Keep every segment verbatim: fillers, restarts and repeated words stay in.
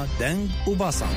برنامه دنگ و باسان.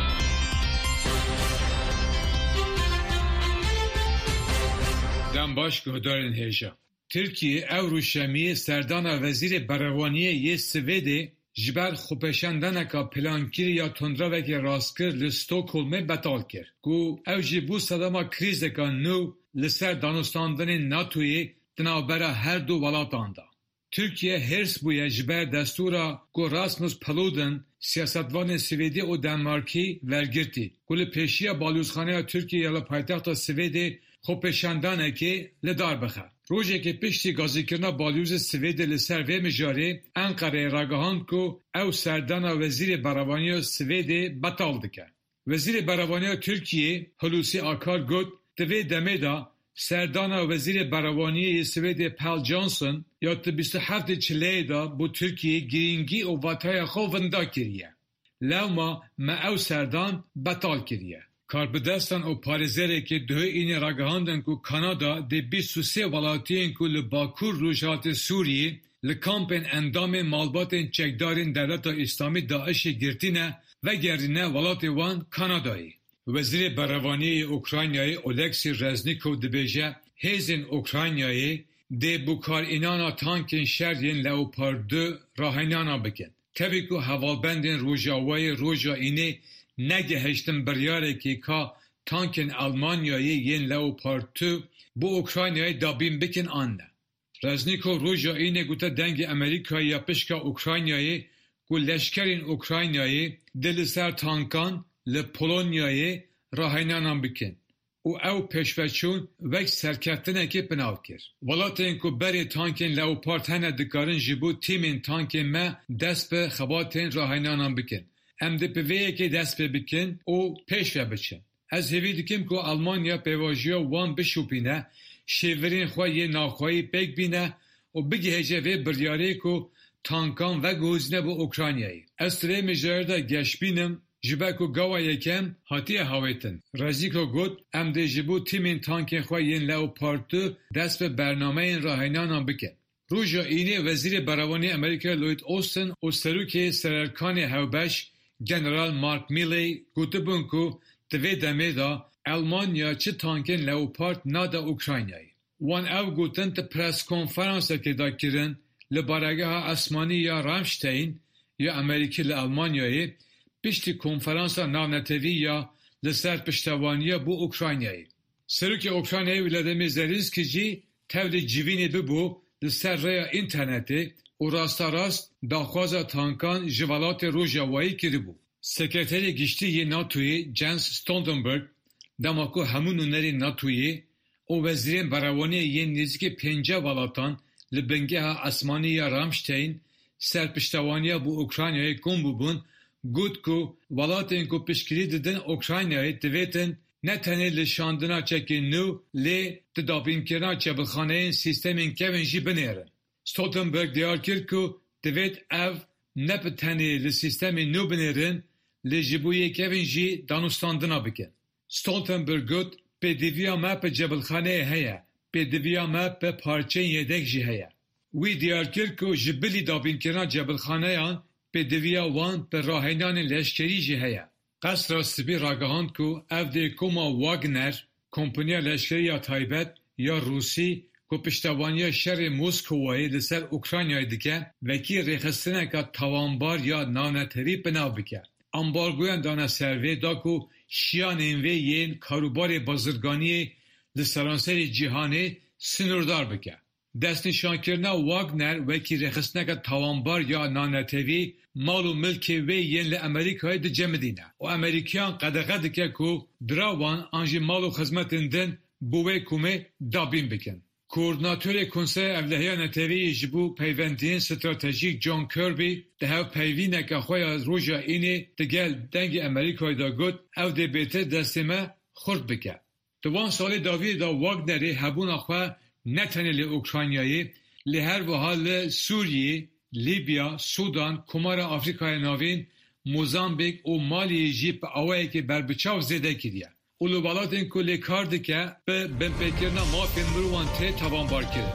دم باش گهدارن هیجا. ترکیه او روشمی سردان وزیر بروانیه یه سویده جبر خوپشندنکا پلانکیر یا تندروک راستکر لستوکولمه بطال کرد. گو او جبو صداما کریزکا نو لسر دانستاندن ناتوی دنابرا هر دو ولاتاندا. Türkiye hers buya jiber destura go Rasmus Paludan siyasetvan Svedi o Danmarki vergirti. Gule peşiya baluzxaneya Türkiye yala paytaxta Svedi xopeşandaneki le darbexa. Rojeke pişti gazikirna baluz Svedi li ser ve mijari Ankara ragahand ku ev serdana vezir baravaniya Svedi batal dike. Vezir baravaniya Türkiye Hulusi Akar got dve demeda Serdana Vezir Baravaniye Svedi Pal Johnson yattı بیست و هفت çileyi da bu Türkiye giringi o vataya xovunda kiriye. Levma me ev serdan betal kiriye. Karbidestan o parizere ki döhe ini ragahandan ku Kanada de بیست و سه walatiyen ku li Bakur rojatı Suriye li kampen endamê malbatên çekdarên Devleta İslami Daişê girtine ve gerine walatê wan Kanadayê. Vezir Baravaniye Ukraynayê Oleksii Reznikov dibêje hêzên Ukraynayê dê bukar înana tankên şer yên Leopard du rahênana bikin. Tevî ku hevalbendên Rojavayê roja înê negihiştin biryarekî ka tankên Almanyayê yên Leopard du bu Ukraynayê dabîn bikin an ne. Reznikov roja înê gote dengê Amerîkayê ya pişka Ukraynayê ku leşkerên Ukraynayê dê li ser tankan li Polonyayê rahênanan bikin. û ew pêşveçûn wek serkeftinekê pinav kir. Welatên ku berê tankên Leopard hene dikarin ji bo tîmên tankên me dest bi xebatên rahênanan bikin. Em di pivêyekê dest pê bikin û pêş ve biçin. Ez hêvî dikim ku Almanya pêvajiya wan bişopîne, şêvirên xwe yê naxwayî pêk bîne û bigihêje vê biryarê ku tankan vegihozine bo Ukraynayê. Ez tirê mijare de geşbînim jiber ku gawa yekem hatiye hawêtin. Rezîko got em dê ji bo tîmên tankên xwe yên Leopard du dest bi bernameyên rahênanan bikin. Roja înê Vezîrê Beravanî Amerîkayê Lloyd Austin û Serokê Sererkanê Hewbeş General Mark Milley gotibûn ku di vê demê da Almanya çi tankên Leopard nada Ukraynayê. Wan ev gotin ti preskonferansekê da kirin li baregeha esmanî ya Ramstein ya Amerîkî li Almanyayê piştî konferansa navnetevî ya li ser piştevaniya bu Ukraynayê. Serokê Ukraynayê Volodymyr Zelenskî jî tevlî civînê bibû li ser rêya înternetê û rastarast daxwaza tankan ji welatê Rojavayê kiribû. Sekreterê Giştî yê NATOyê Jens Stoltenberg dema ku hemû nûnerên NATOyê û wezîrên beravaniyê yên nêzîkî pênceh welatan li bingeha esmanî ya Ramstein ser piştevaniya bu Ukraynayê kom bûbûn got ku welatên ku piştgirî didin Ukraynayê divêtin ne tenê li şandina çekên nû lê di dabînkirina çebilxaneyên sîstemên kevên jî binêrin. Stoltenberg diyar kir ku divêt ev ne bi tenê li sîstemên nû binêrin lê ji bo yê kevên jî danûstandina bikin. Stoltenberg got pêdiviya me bi cebilxaneyê heye, pêdiviya me bi parçeyên yedek jî heye. Wî diyar kir ku ji bilî dabînkirina cebilxaneyan pêdiviya wan bi rahênanên leşkerî jî heye. Qesra sibî ragihand ku ev dê koma Wagner, kompanya leşkerî ya taybet ya Rûsî ku piştevaniya şerê Moskowayê li ser Ukraynayê dike, vekî rêxistineka tawanbar ya navnetevî binav bike. Ambargoyan dane ser vê da ku şiyanên vê yên karûbarê bazirganiyê li seranserê cîhanê sınırdar bike. Destnîşankirina Wagner vekî rêxistineka tawanbar ya navnetevî mal û milkê wê yên li Amerîkayê dicemidîne û Amerîkyan qedexe dike ku dira wan an jî mal û xizmetên din bi wê komê dabîn bikin. Koordinatörê Konseya Evlehiya Netewî ji bo peywendiyên stratejîk John Kirby di hevpeyvîneka xwe ya roja înê di gel dengê Amerîkayê da got ev dê bêtir destê me xurt bike. Di wan salê dawiyê da Wagnerê hebûna xwe ne tenê li Ukraynayê lê her wiha li Sûriyê, Libya, Sudan, Komara Afrikayê Navîn, Mozambik û Maliyê jî bi awayekî berbiçav zêde kiriye. û li welatên ku lê kar dike bi binpêkirina mafên mirovan tê tawanbar kirin.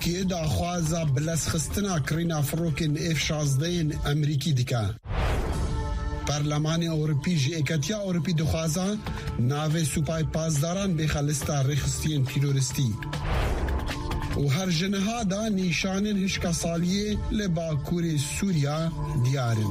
ترکیه داخوازا بلسخستنا کرینا فروکن اف شازده امریکی دکا. پارلمان اروپی جی اکتیا اروپی دخوازا ناو سوپای پازداران بخلستا رخستین تیروریستی. و هر جنها دا نیشانن هشکا سالیه لباکور سوریا دیارن.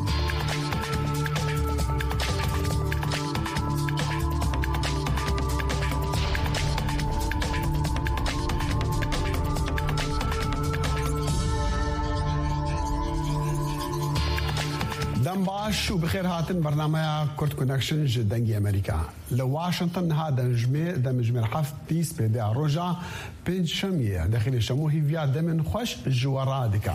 باش وبخير هاتن برنامج كورت كونكشن جدنجي امريكا لواشنطن هذا نجمه دمجمه حف بيس بدا رجع بين شميه داخل الشموهي فيا دمن خوش جوارادكا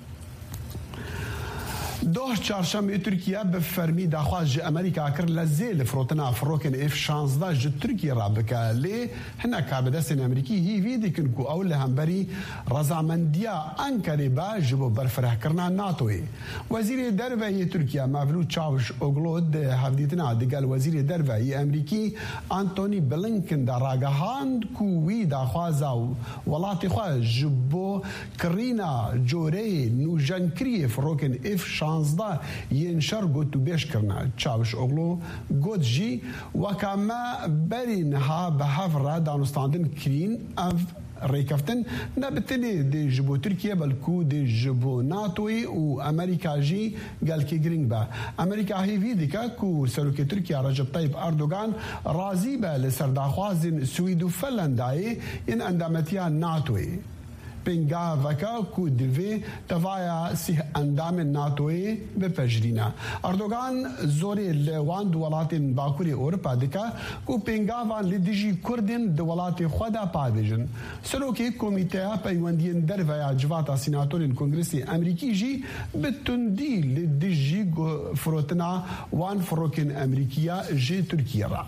دوه چهارشنبه ترکیه به فرمی داخواز امریکا کر لزیل فروتنا فروکن اف شانزده ج ترکیه رابکه لی هنا کابدستن امریکی هی ویدی کن کو اول همبری رضامندیا انکاری با جبو برفره کرنا ناتوی وزیر دروی ترکیه مولود چاوش اوگلود هفدیتنا دیگل وزیر دروی امریکی آنتونی بلینکن در راگهاند کو وی داخواز ولاتی خواه جبو کرینا جوری نوجنکری فروکن اف شانزده ينشر قد بيش كرنا تشاوش أغلو قد جي وكما برينها بهفرة دانستاندن كرين أف ريكفتن نبتني دي جبو تركيا بلكو دي جبو ناتوي وأمريكا جي قال كي جرينج با أمريكا هي في ديكا كو سلوكي تركيا رجب طيب أردوغان رازي با لسرداخوازن سويد وفنلندا إن أندامتيا ناتوي بنگاه وکا کو دوی توایا سیه اندام ناتوی بپجرینا اردوغان زوری لوان دولاتین باکوری اروپا دکا کو بنگاه وان لدیجی کردین دولات خدا پادجن سلوکی کمیته پیوندین درویا جواتا سیناتورین کنگرسی امریکی جی بتندی لدیجی فروتنا وان فروکن امریکیا جی ترکیه را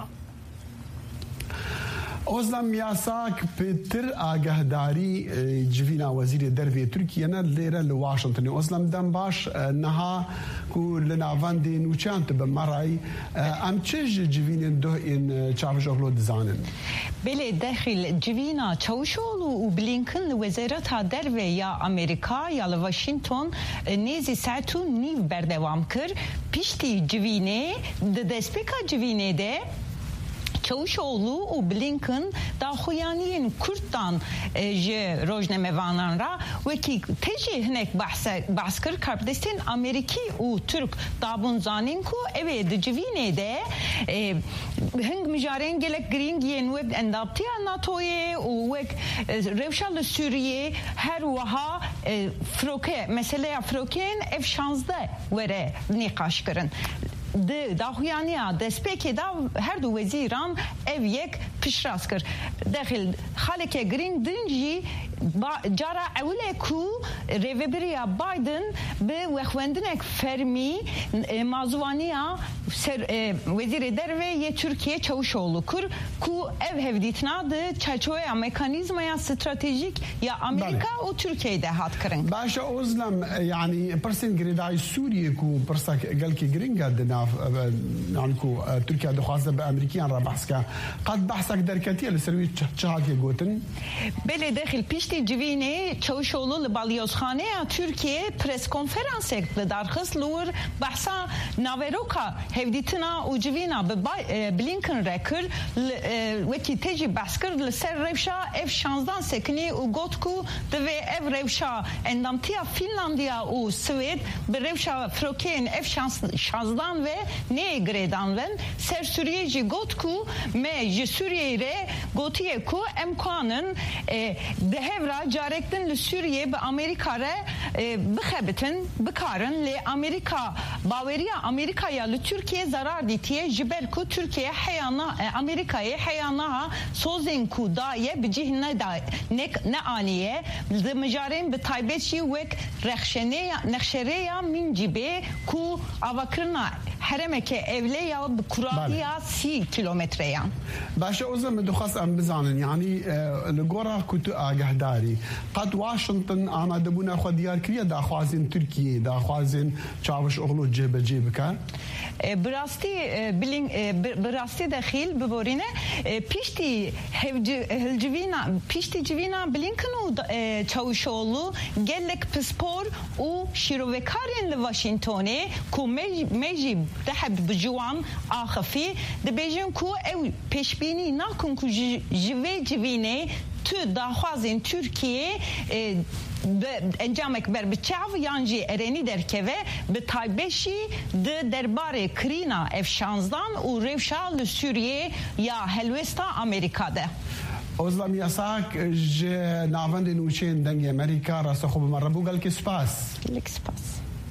اوزلم یاساک پتر آگهداری جوینا وزیر دروی ترکیه نه لیره لواشنطن اوزلم دم باش نها کو لناوند نوچانت به مرای ام چه جوین دو این چارج اغلو دزانن بله داخل جوینا چاوشولو و بلینکن وزارت دروی یا امریکا یا واشنطن نیزی ساعتو نیو بردوام کر پیشتی جوینه دسپیکا جوینه ده Çavuşoğlu و بلینکن دا خویانین کردان جه روزنامه‌وانان را وکی تجی هنک بحث بحث کر کردستین امریکی و ترک دابون زانین کو اوه دجوینه ده هنگ مجارین گلک گرینگ ین وک اندابتی ناتوی و وک روشال سوریه هر وها فروکه مثلا فروکین اف شانزده وره نقاش کرن ده داخویانیا دسپیکی دا هر دو وزیران ev یک پیشراست کرد داخل خالک گرینگ دنجی جارا اوله کو ریوبریا بایدن به وخوندنک فرمی مازوانیا وزیر دروی ترکیه چاوشoğlu kur ku ev hevditna de çerçeve mekanizmaya stratejik ya Amerika o Türkiye'de hat kırın. Başa ozlam yani persen gridai Suriye ku persak gelki gringa dena yani ku Türkiye de xazda be Amerikan ra bahska qad bahsak derkatiye لسروي çahaki gotin. Bele daxil pişti civine çavuşoğlu li balyozxane Türkiye pres konferans ekli darxis lur bahsa naveroka hevditina u civina be Blinken rekir weki teji baskir li ser revşa ev şanzdan sekini u gotku deve ev revşa endamtiya Finlandiya u Sved be revşa froken ev şanzdan ve ne gredan ven ser Suriyeji gotku me ji Suriye re gotiye ku emkanın dehevra carektin li Suriye be Amerika re bixebitin bikarın li Amerika baveriya Amerika'ya li Türkiye zarar ditiye jiber ku Türkiye hayana Amerika'ya hayana sozin ku daye bicihne da ne ne aniye zımjarın be taybetçi vek rexşene nexşereya min cibe ku avakrına heremeke evle ya kuradiya si kilometreya. Başa أوزم دخص أم بزانن يعني الجورا كنت أجهداري قد واشنطن أنا دبونا خد ديار كريه دا خوازن تركيا دا خوازن چاوش اغلو جيب جيب كان براستی بلین براستی داخل ببورینه پیشتی هلجوینا پیشتی جوینا بلینکن و چاوشولو گلک پسپور و شیروکارین لواشنطنه کو میجی دهب بجوام آخفی دبیجن کو او پیشبینی نکن کو جوی جوینه تو داخوازین ترکیه انجام اکبر بچاو یانجی ارینی درکوه به تایبشی ده درباره کرینا اف شانزدان و روشال سوریه یا هلوستا امریکا ده اوزلام یاساک جه ناوند نوچین دنگ امریکا راست خوب مربو گل که سپاس لک سپاس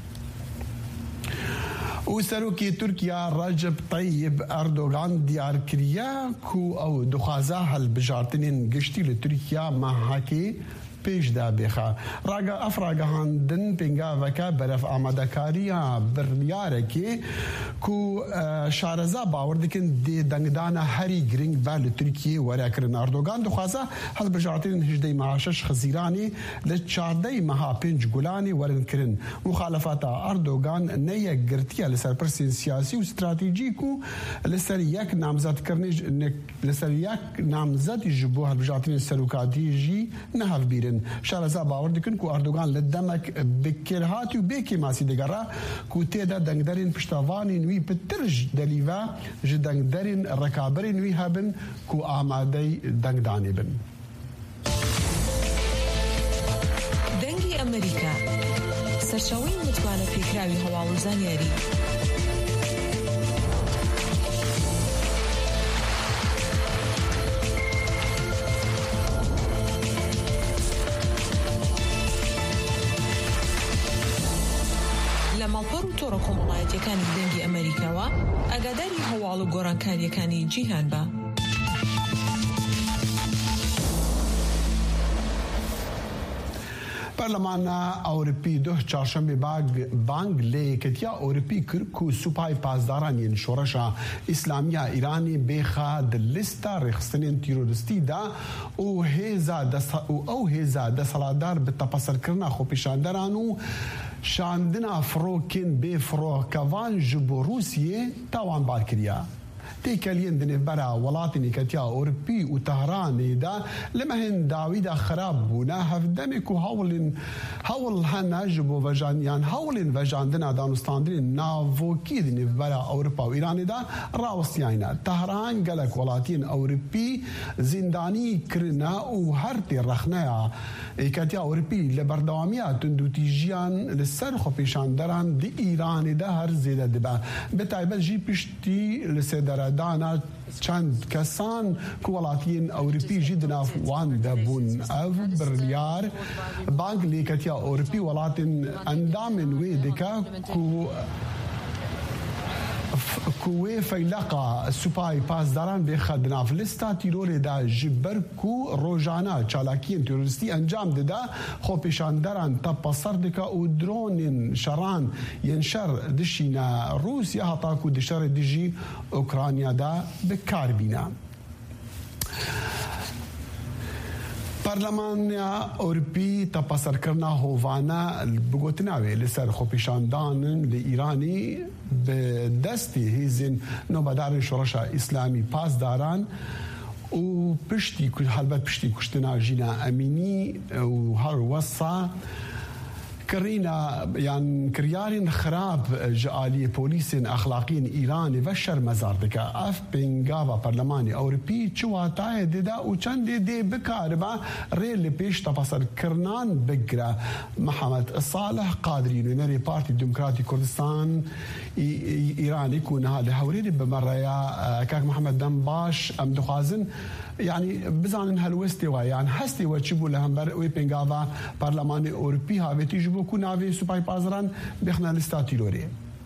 و سروکی ترکیا رجب طیب اردوغان دیار کریا کو او دخوازه هل بجارتنین گشتی لترکیا محاکی پیش دا بخا راگا افراگهان دن پنگا وکا برف آماده کاریا بریاره که کو شارزا باور دکن دی دنگدان هری گرینگ بل ترکیه ورا کرن اردوغان دخوازه هل بجارتین هجده معاشش خزیرانی لچارده مها پنج گولانی ورن کرن مخالفات اردوغان نیه گرتیه لسر پرسین سیاسی و استراتیجیکو لسر یک نامزد کرنج لسر یک نامزد جبو هل بجارتین سلوکاتی جی نهف بیرن شارزا باور دکن کو اردوغان لدمک بکرهاتی و بیکی ماسی دگرا کو تیدا دنگدرین پشتاوانی نوی پترج دلیوا ج دنگدرین رکابری نوی هبن کو آماده دنگدانی بن دنگی امریکا سرچاوی متوانه پیکراوی هواو زانیاری مالپەر و تۆڕە کۆمەڵایەتیەکانی دەنگی ئەمریکاوە ئاگاداری هەواڵ و گۆڕانکاریەکانی جیهان بە. برلمان اوروپی دو چهارشنبه بانگ لیکتیا اوروپی کرکو سوپای پاسداران شورشا اسلامیه ایرانی بخا د لیستا رخصتنین تیروریستی دا او هزا دس او او هزا دسالادار به تپسر کرنا خو پیشاندرانو شاندنا فروکن به فروکوان جبو روسیه تاوان بار کریا تيكالين دنبرا ولاتني كتيا أوروبي وطهران دا لما هن داويدا خراب بونا هفدمك وهولن هول هنجبو وجان يعني هولن وجان دنا دانستاندرين نافوكي دنبرا أوروبا وإيران دا راوستيانا طهران قالك ولاتين أوروبي زنداني كرنا وهرتي رخنايا كتيا أوروبي لبردواميا تندو تيجيان للسرخو بيشان دران دي إيران دا هر زيادة دبا بتايبا جي بشتي لسيدرا دانا چند کسان کوالاتین اوروپی جدنا وان دبون او برلیار بانک لیکتیا اوروپی ولاتین اندامن ویدکا کو کوی فیلقا سوپای پاسداران به خدنا فلستا تیرول دا جبرکو روزانه چالاکین تروریستی انجام داده خو پیشاندران تا پسر دکا و درون شران ینشر دشینا روسیا هتا کو دشر دجی اوکرانیا دا بکار بینا پارلمان اوروپی تپسر کرنا هوانا بگوتناوی لسر خوپیشاندان لإیرانی به دستی هیزن نوبدار شورشا اسلامی پاسداران و پشتی حلبت پشتی کشتنا جینا امینی و هر وصا كرينا يعني كريارين خراب جالية بوليسين أخلاقيين إيراني وشر مزاردك أف بنجافا برلماني أوروبي شو هتاي ددا وشان دي بكاربا ريل بيش تفسر كرنان بقرا محمد الصالح قادرين ونري بارتي ديمقراطي كردستان إيراني يكون هذا هوريري بمرة يا كاك محمد دنباش أم دخازن يعني بزان هالوستي يعني هستي وتشبو لهم بر ويبنجافا برلماني أوروبي هاوي تجيبو كوناوي سوباي بازران بخنا لستاتي لوري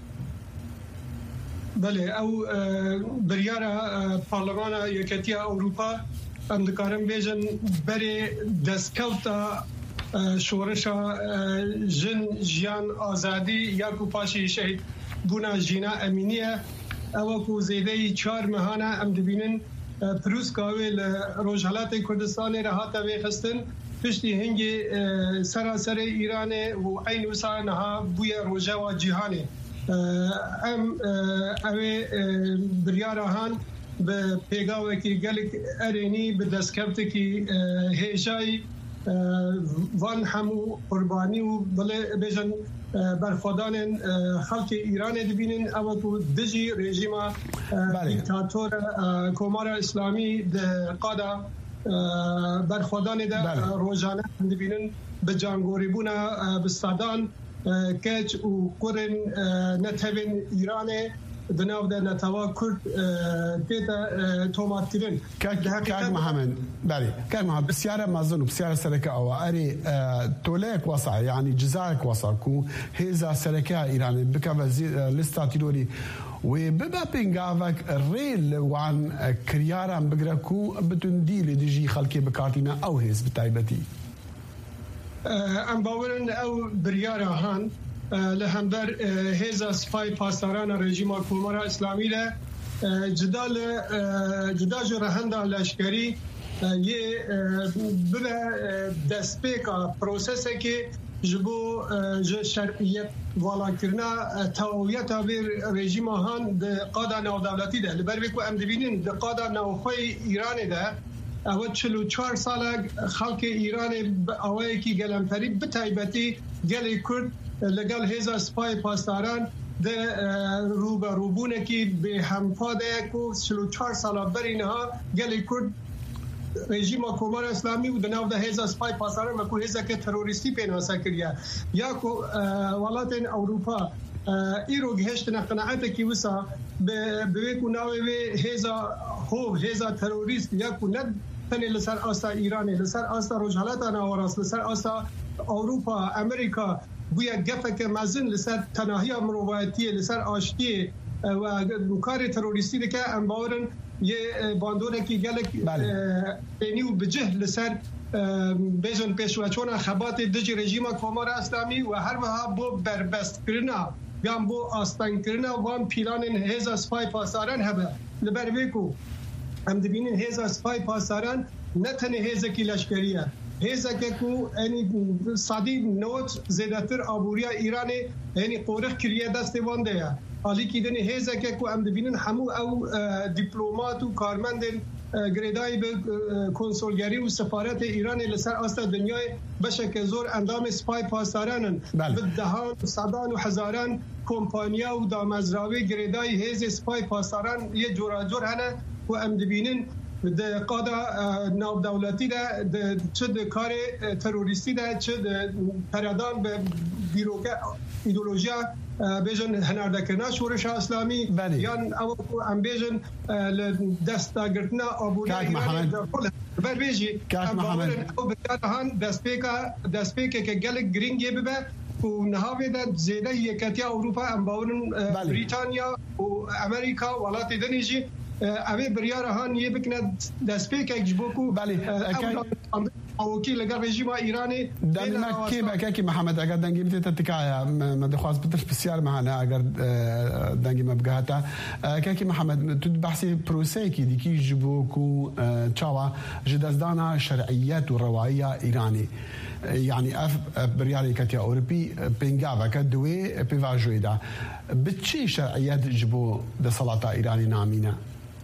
بله او بريارة برلمانا يكتيا أوروبا ام دكارم بيجن بري دسكالتا شورشا جن جيان آزادي ياكو باشي شهيد بونا جينا أمينية او کو زیده چهار مهانه ام دبینن پروسکاوی روجهلات کردستان راحت به خستن پشتی هنگی سراسر ایران و عین وسانها بوی روجه و جهانی ام اوی بریارهان به پیگاوی که گلک ارینی به دستکفت که هیجای وان همو قربانی و بله بیشن برخوادان خلق ایران دبینن اما تو دجی رژیم دیکتاتور کمار اسلامی قادا برخوادان ده روزانه دبینن به جانگوری بونا بستادان کچ و قرن نتوین ایران دناو ده نتوا کرد دیتا توماتیرن کاک محمد بله کاک محمد بسیار مازن و بسیار سرکه او اری تولیک واسع یعنی جزایک واسع کو هیزا سرکه ایران بکا وزیر لستا تیروری و ببا پنگاوک ریل وان کریارم بگره کو بتون دیل دیجی خلکی بکارتینا او هیز بتایبتی ام باورن او بریاره هان لهمبر هیزا سپای پاسداران رژیم کمار اسلامی له جدال جدا جو رهنده لشکری یه بله دستپیکا پروسسه که جبو شرعیت والا کرنا تاویت بر رژیم هان د قادا نو دولتی ده لبر بکو ام دبینین د قادا نوخوی ایران ده اول چلو چهار سال خلق ایران اوای کی گلمپری به تایبتی گلی کرد لگل هیزا سپای پاسداران ده روبه روبونه کی به همفاده کو چلو چهار سال برینها گلی کرد رژیم کمار اسلامی و دناو ده هیزا سپای پاسداران مکو هیزا که تروریستی پیناسا کریا یا کو ولات اروپا ایرو گهشت نقناعت کی وسا به کو ناوی هیزا هو هیزا تروریست یا کو ند تنی لسر آسا ایران لسر آسا روجهلات ناوراس لسر آسا اروپا امریکا بویا گفت که مزن لسر تناهی مروایتی لسر آشتی و کار تروریستی که انبارن یه باندونه که گلک بینیو بجه لسر بیزن پیشوچون خبات دج رژیم کمار اسلامی و هر وها بو بربست کرنا یا بو آستان کرنا وان پیلان هیزا سپای پاسداران هبه لبر بیکو هم دبینین هیزا سپای پاسداران نه تنه هیزا کی لشکریه هیزا که کو یعنی صدی نوت زیادتر آبوریا ایران یعنی قورخ کریه دست وانده حالی که دنی هیزا که کو هم دبینین همو او دیپلومات و کارمند گریدای به کنسولگری و سفارت ایران لسر آستا دنیای بشک زور اندام سپای پاسدارانن به دهان صدان و هزاران کمپانیا و دامزراوی گریدای هیز سپای پاسداران یه جورا جور هنه و ام دبینن ده قادا ناو دولتی ده چه ده کار تروریستی ده چه ده پردان به بیروکه ایدولوژیا بیشن هنردکرنا شورش اسلامی یا او ام بیشن دست گرتنا آبوده ایران بر بیشی ام باورن او بجارهان دست پیکه که گلک گرینگی ببه و نهاوی ده زیده یکتیا اروپا ام باورن بریتانیا و امریکا ولات دنیجی اوی بریارهان یه بکنه دست پیکه جبوکو بله اوکی لگر رژیم ایرانی دائما کی بکه محمد اگر دنگی بتیت تکایا مدخواست بترش بسیار معنا اگر دنگی مبگاتا کی محمد تو بحثی پروسه کی دیکی جبوکو چاوا جدازدانا شرعیات و روایه ایرانی يعني اف بريالي كاتيا اوروبي بينغافا كدوي بيفاجويدا بتشي شرعيات جبو ده صلاة ايراني نامينا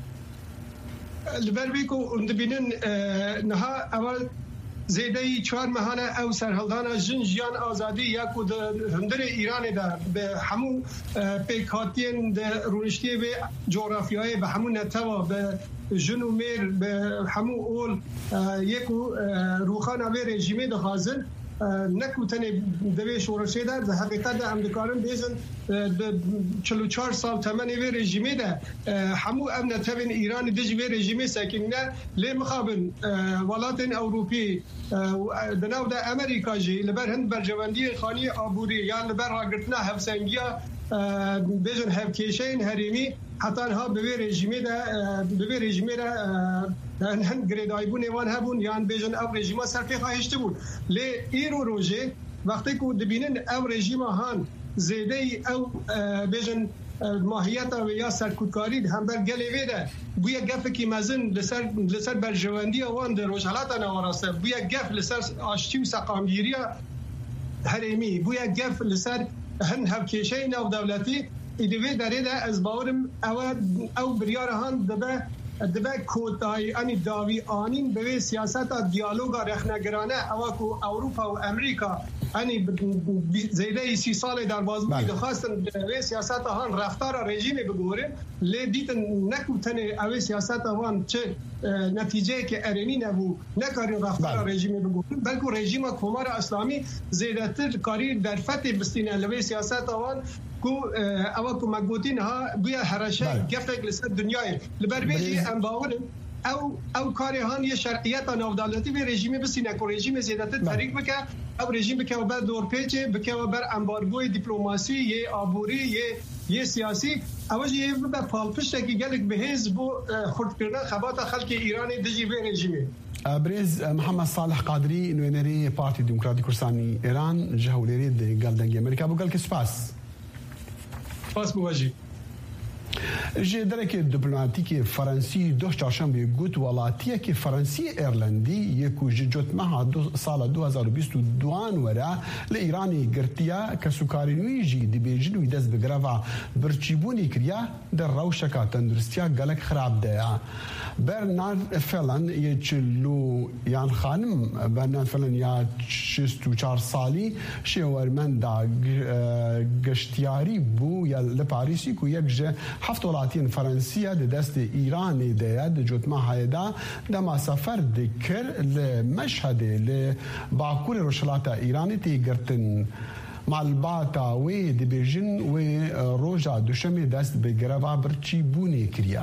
البربيكو اندبينن نها اول زیدهی چهار ماهانه او سرحلدانا جن جیان آزادی یا کو د هندر ایران ده به همون پیکاتین ده رونشتی به جغرافیای به همون نتوا به جنو میر به همون اول یکو روخانه به رژیمه ده حاضر نکوتنی دوی شورشه ده ده حقیقت ده امدکارن بیزن چلو چهار سال تمنی به رژیمه ده همون امنتوین ایران دیج به رژیمه سکنه لی مخابن ولاتن اوروپی دناو ده امریکا جی لبر هند برجواندی خانی آبوری یا لبر راگرتنا هفسنگیا بیزن هفکیشین هریمی حتی ها به رژیمه ده به رژیمه ده هند گریدای بون ایوان هبون یان بیزن او رژیمه سرپی خواهشته بود لی ایرو روژه وقتی که دبینن او رژیمه هان زیده او بیزن ماهیت و یا سرکوتکاری هم بر گلی ویده بویا گف کی مزن لسر لسر برجواندی وان در روشالات نواراسته بویا گف لسر آشتی و سقامگیری هرمی بویا گف لسر هن هفکیشه نو دولتی ایدوی داره ده از باورم او او بریار هان دبه دبه کوتای انی داوی آنین به سیاست دیالوگا رخنگرانه او کو اروپا و امریکا انی زیده سی سال در بازمونی دخواستن به سیاست هان رفتار رژیم بگوره لی دیتن نکوتن او سیاست هان چه نتیجه که ارنی نبو نکاری رفتار رژیم بگوره بلکه رژیم کمار اسلامی زیده تر کاری در فتح بستینه لوی سیاست هان کو او کو مگوتین ها بیا هرشه گفت لسه دنیای لبر بیجی ام باور او او کاری هان یه شرعیت نو دولتی به رژیم بسینه کو رژیم زیادت طریق بکه او رژیم بکه و بر دور پیچه بکه و بر امبارگوی دیپلماسی یه آبوری یه یه سیاسی اوج یه به پالپشت کی گلک به حزب خرد کردن خبات خلک ایران دجی به رژیم برز محمد صالح قادری نوینری پارتی دموکراتی کردستانی ایران جهولری گلدنگ امریکا بو گل کسپاس پاس بواجی جه درک دیپلماتیک فرانسی دو چهارشنبه گوت ولاتیه که فرانسی ایرلندی یکو جوت مها دو سال دو هزار و بیست و دو ورا لایرانی گرتیا کسوکارینوی جی دی بیجن و دز بگروا برچیبونی کریا در روشکا تندرستیا گلک خراب ده برنارد فلان یچلو یان خانم برنارد فلان یا شست و چهار سالی شورمن دا گشتیاری بو یا لپاریسی کو یک جه هفت ولاتین فرانسیه د دست ایران ده د جوتما هایدا دما سفر دکر لمشهد لباکور روشلاتا ایرانی تی گرتن مالباتا و د بیژن و روجا دوشمی دست به گروا برچی بونی کریا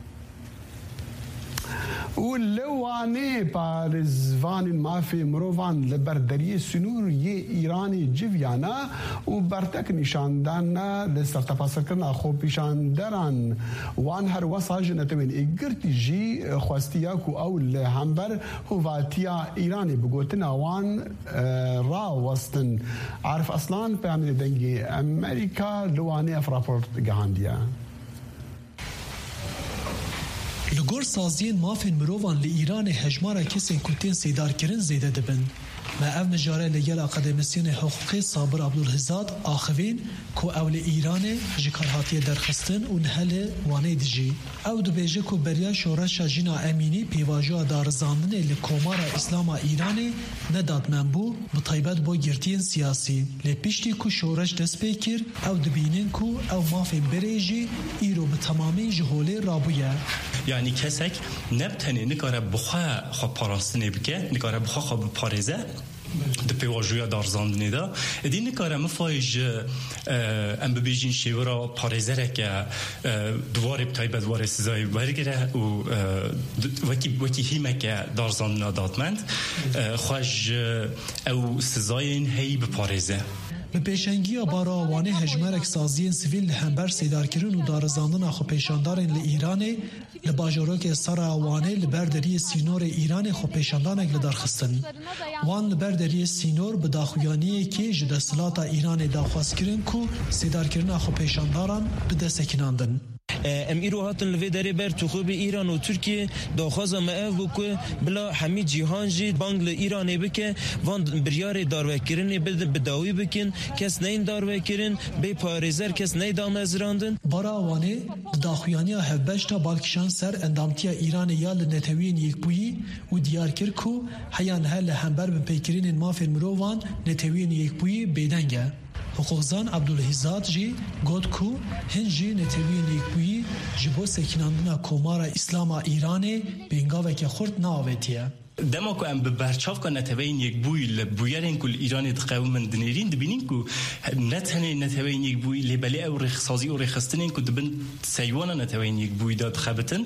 ولوانه پارزوان مافی مروان لبردری سنور یه ایرانی جویانا و برتک نشاندان لسرطفا سرکرنا خوب پیشاندران وان هر وصا جنتوین اگرتی جی خواستیا کو اول همبر هواتیا ایرانی بگوتنا وان را وستن عارف اصلان پیامل دنگی امریکا لوانه افراپورت گهاندیا لگور سازین مافین مروان لی ایران هجمارا کسین کتین سیدار کرن زیده دبن. ما او نجاره لیل اکادمیسیون حقوقی صابر عبدالهزاد آخوین کو اول ایران جکارهاتی درخستن و نهل وانه دیجی. او دو بیجه کو بریا شورش جینا امینی پیواجو دارزاندن لکومارا اسلام ایرانی نداد منبو بطیبت با گرتین سیاسی. لپیشتی کو شورش دست پیکر او دبینین کو او مافین بریجی ایرو به تمامی جهوله رابویه. یعنی کسک نبتنی نکاره بخواه خواه پاراستنی بکه نکاره بخواه خواه پارزه د پیواژویا دارزاندنی دا دی نکاره مفایج ام ببیجین شیورا پارزره که دوار بتای بدوار سزای برگره و وکی وکی هیمه که دارزاندنا دادمند خوش او سزای این هی بپارزه به پیشنگی بارا وانه هجمرک سازین سیویل همبر سیدار کرن و دارزاندن خو پیشاندارن ل ایران ل باجوروک سرا وانه ل بردری سینور ایران خو پیشاندانک ل درخستن وان ل بردری سینور به داخویانی کی جد سلاطا ایران داخواست کرن کو سیدار کرن خو پیشانداران به دستکناندن ام ایرو هاتن لوی داره بر تو خوب ایران و ترکیه داخوازا معه که بلا همه جیهان جی بانگ ل ایرانه بکه وان بریار داروکرین بده بداوی بکن کس نین داروکرین به پارزر کس نی دام ازراندن برا وانه داخویانی هفبشتا بالکشان سر اندامتیا ایران یا لنتوین یک بویی و دیار کر کو حیان هل همبر به پیکرین مافین مروان نتوین یک بویی بیدنگه حقوقزان عبدالهزاد جی گود کو هنجی نتوین یک بویی جبو سکناندنا کومارا اسلام ایرانی بینگاوه که خورد ناویتیه دما کو ام برچاف کنه نتوین یک بوی لبویرین کل ایران دقیق من دنیرین دبینین کو نتنه نتوین یک بوی لبلی او رخصازی او رخصتنین کو دبن سیوانا نتوین یک بوی داد خبتن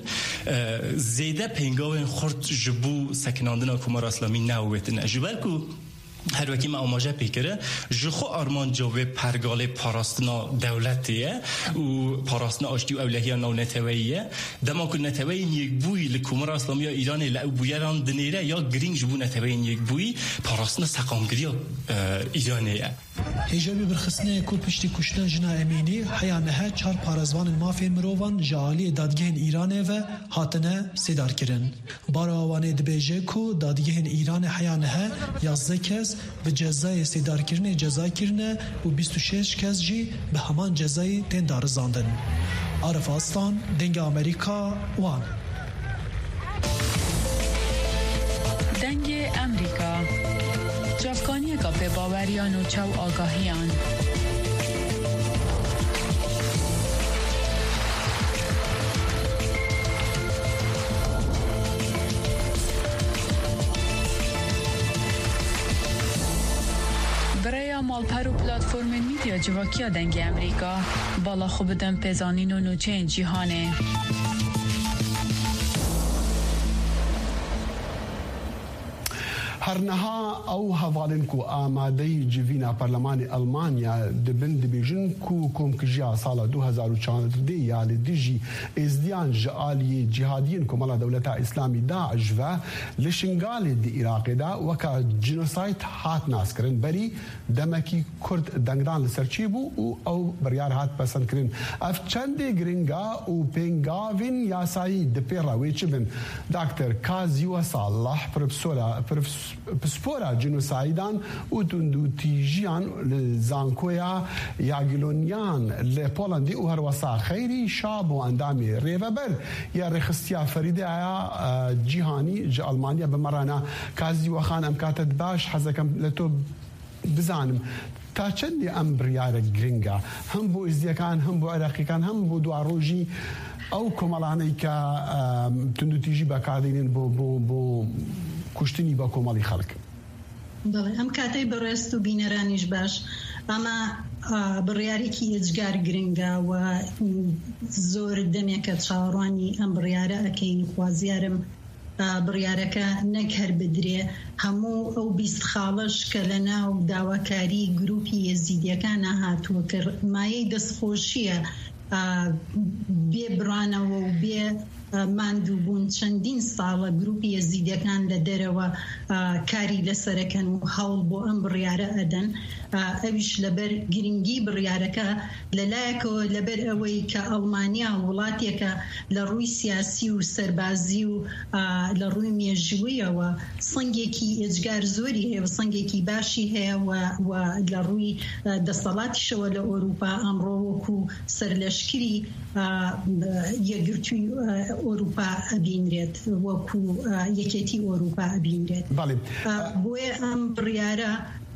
زیده پینگاوین خورد جبو سکناندنا کومارا اسلامی ناویتن اجبر کو هر وکی ما آماجه پیکره جخو آرمان جوه پرگاله پاراستنا دولتیه و پاراستنا آشتی و اولهی نو نتویه دما که نتوین یک بوی لکومر اسلامی ایران لعو بویران دنیره یا گرینگ جبو نتوین یک بوی پاراستنا سقامگری ایرانیه هجابی برخصنه کو پشتی کشتن جنا امینی حیانه چهار پارازوان مافین مروان جالی دادگهن ایرانه و هاتنه سیدار کرن. باراوانه دبیجه کو دادگهن ایران حیانه یازده کس به جزای سیدار کرنه جزای کرنه و بیست و شش کس جی به همان جزای تین دارزاندن. عارف آستان دنگ امریکا وان دنگ امریکا جافکانی که به باوریان و چو آگاهیان برای مالپر و پلاتفورم میدیا جواکیا دنگ امریکا بالا خوب دم پزانین و نوچه جیهانه هرنها او هفالنكو آمادي جيفينا برلمان ألمانيا دبن دبيجنكو كوم كجيا سالة دو هزار و چهارده يالي ديجي ازديان جالي جهاديين كمالا دولتا إسلامي داعش و لشنغالي دي إراقي دا وكا جنوسايت هات ناس كرن بري دمكي كرد دنگدان لسرچيبو او بريار هات پسند كرن اف چنده گرنگا و پنگاوين ياساي دپيرا ويچبن دكتور كازيو صالح پروفسورا پسپورا جنوسایدان و تندوتیجیان لزانکویا یاگلونیان لپولندی و هر وسا خیری شاب و اندامی ریوبر یا رخصتیا فریده آیا جیهانی جا المانیا بمرانا کازی و خان امکاتت باش حزکم لتو بزانم تا چندی ام بریار گرینگا هم بو ازدیکان هم بو عراقیکان هم بو دواروجی او کمالانی که تندوتیجی بکاردینین بو بو بو کشتنی با کمالی خلق بله ام کاتی برست و بینرانیش باش اما بریاری کی اجگار گرینگا و زور دمی که چاروانی ام بریاره اکین خوازیارم بریاره که نگهر بدره همو او بیست خالش که لنا و داواکاری گروپی یزیدی که نهاتو کر مایه دست خوشیه بێ برانەوە و بێ ماندوو بوون چەندین ساڵە گروپی یەزیدەکان لە دەرەوە کاری لەسەرەکەن و هەوڵ بۆ ئەم بڕیارە ئەدەن ئەویش لەبەر گرنگی بڕیارەکە لەلایەکەوە لەبەر ئەوەی کە ئەڵمانیا وڵاتێکە لە ڕووی سیاسی و سەربازی و لە ڕووی مێژوویەوە سەنگێکی ئێجگار زۆری هەیە و سەنگێکی باشی هەیە و لە ڕووی دەسەڵاتیشەوە لە ئۆروپا ئەمڕۆ وەکو سەرلەشکری یەکگرتووی ئۆروپا ئەبینرێت وەکو یەکێتی ئۆروپا ئەبینرێت بۆیە ئەم بڕیارە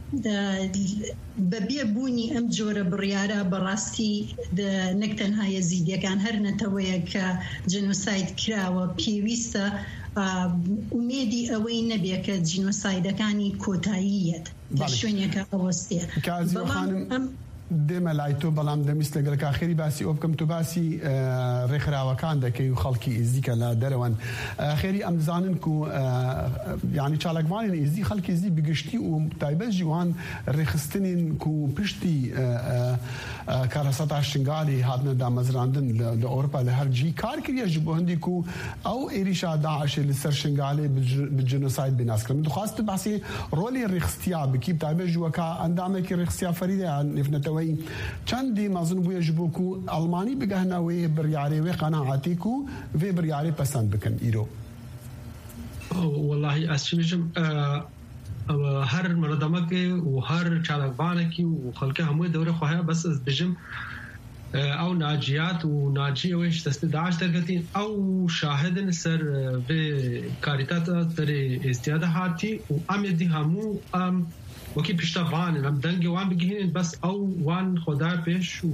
بەبێ بوونی ئەم جۆرە بڕیارە بەڕاستی نەک تەنها یەزیدیەکان هەر نەتەوەیە کە جنۆساید کراوە پێویستە ئومێدی ئەوەی نەبێ کە جینۆسایدەکانی کۆتاییەت لە شوێنێکە ئەوەستێ دێمە لای تۆ بەڵام دەمیست لەگەڵ کاخێری باسی ئەو بکەم تو باسی ڕێکخراوەکان دەکەی و خەڵکی ئیزیکە لە دەرەوەن خێری ئەم زانن و یعنی چالاکوانین ئیزی خەڵکی ئیزی بگشتی و تایبەت جیوان ڕێخستنین و پشتی کارەسەتا شنگالی هاتنە دامەزراندن لە ئەوروپا لە هەرجی کار کردیە ji بۆ هەندێک و ئەو ئێریشا داعشێ لەسەر شنگالێ بجنۆساید بیناسکردن دخواست باسی ڕۆلی ڕێخستیا بکی تایبەت جووەکە ئەندامێکی ڕێخستیا فەریدە نفنەتەوە چەندی مەزن بووە ji بۆ ku ئەڵمانی بگەهنەوەی بڕیارێ وێ قەناعەتی و vê بڕیارێ پەسەند بکەن ئیرۆ والله ئەسیژم هەر مەردەمەکێ و هەر چالاکبانێکی و خەڵکە هەمووی دەورە خۆیان بەس ئەس بژم ئەو ناجیات و ناجیەوەیش دەستی داعش دەرگەتین ئەو شاهدن سەر vê کاریتاتە دەرێ ئێستیادە هاتی و ئەمێدی هەموو ئەم وەکی پیشتە وانن ئەم دەنگی وان بگهێنن بەس ئەو وان خۆدا پێش و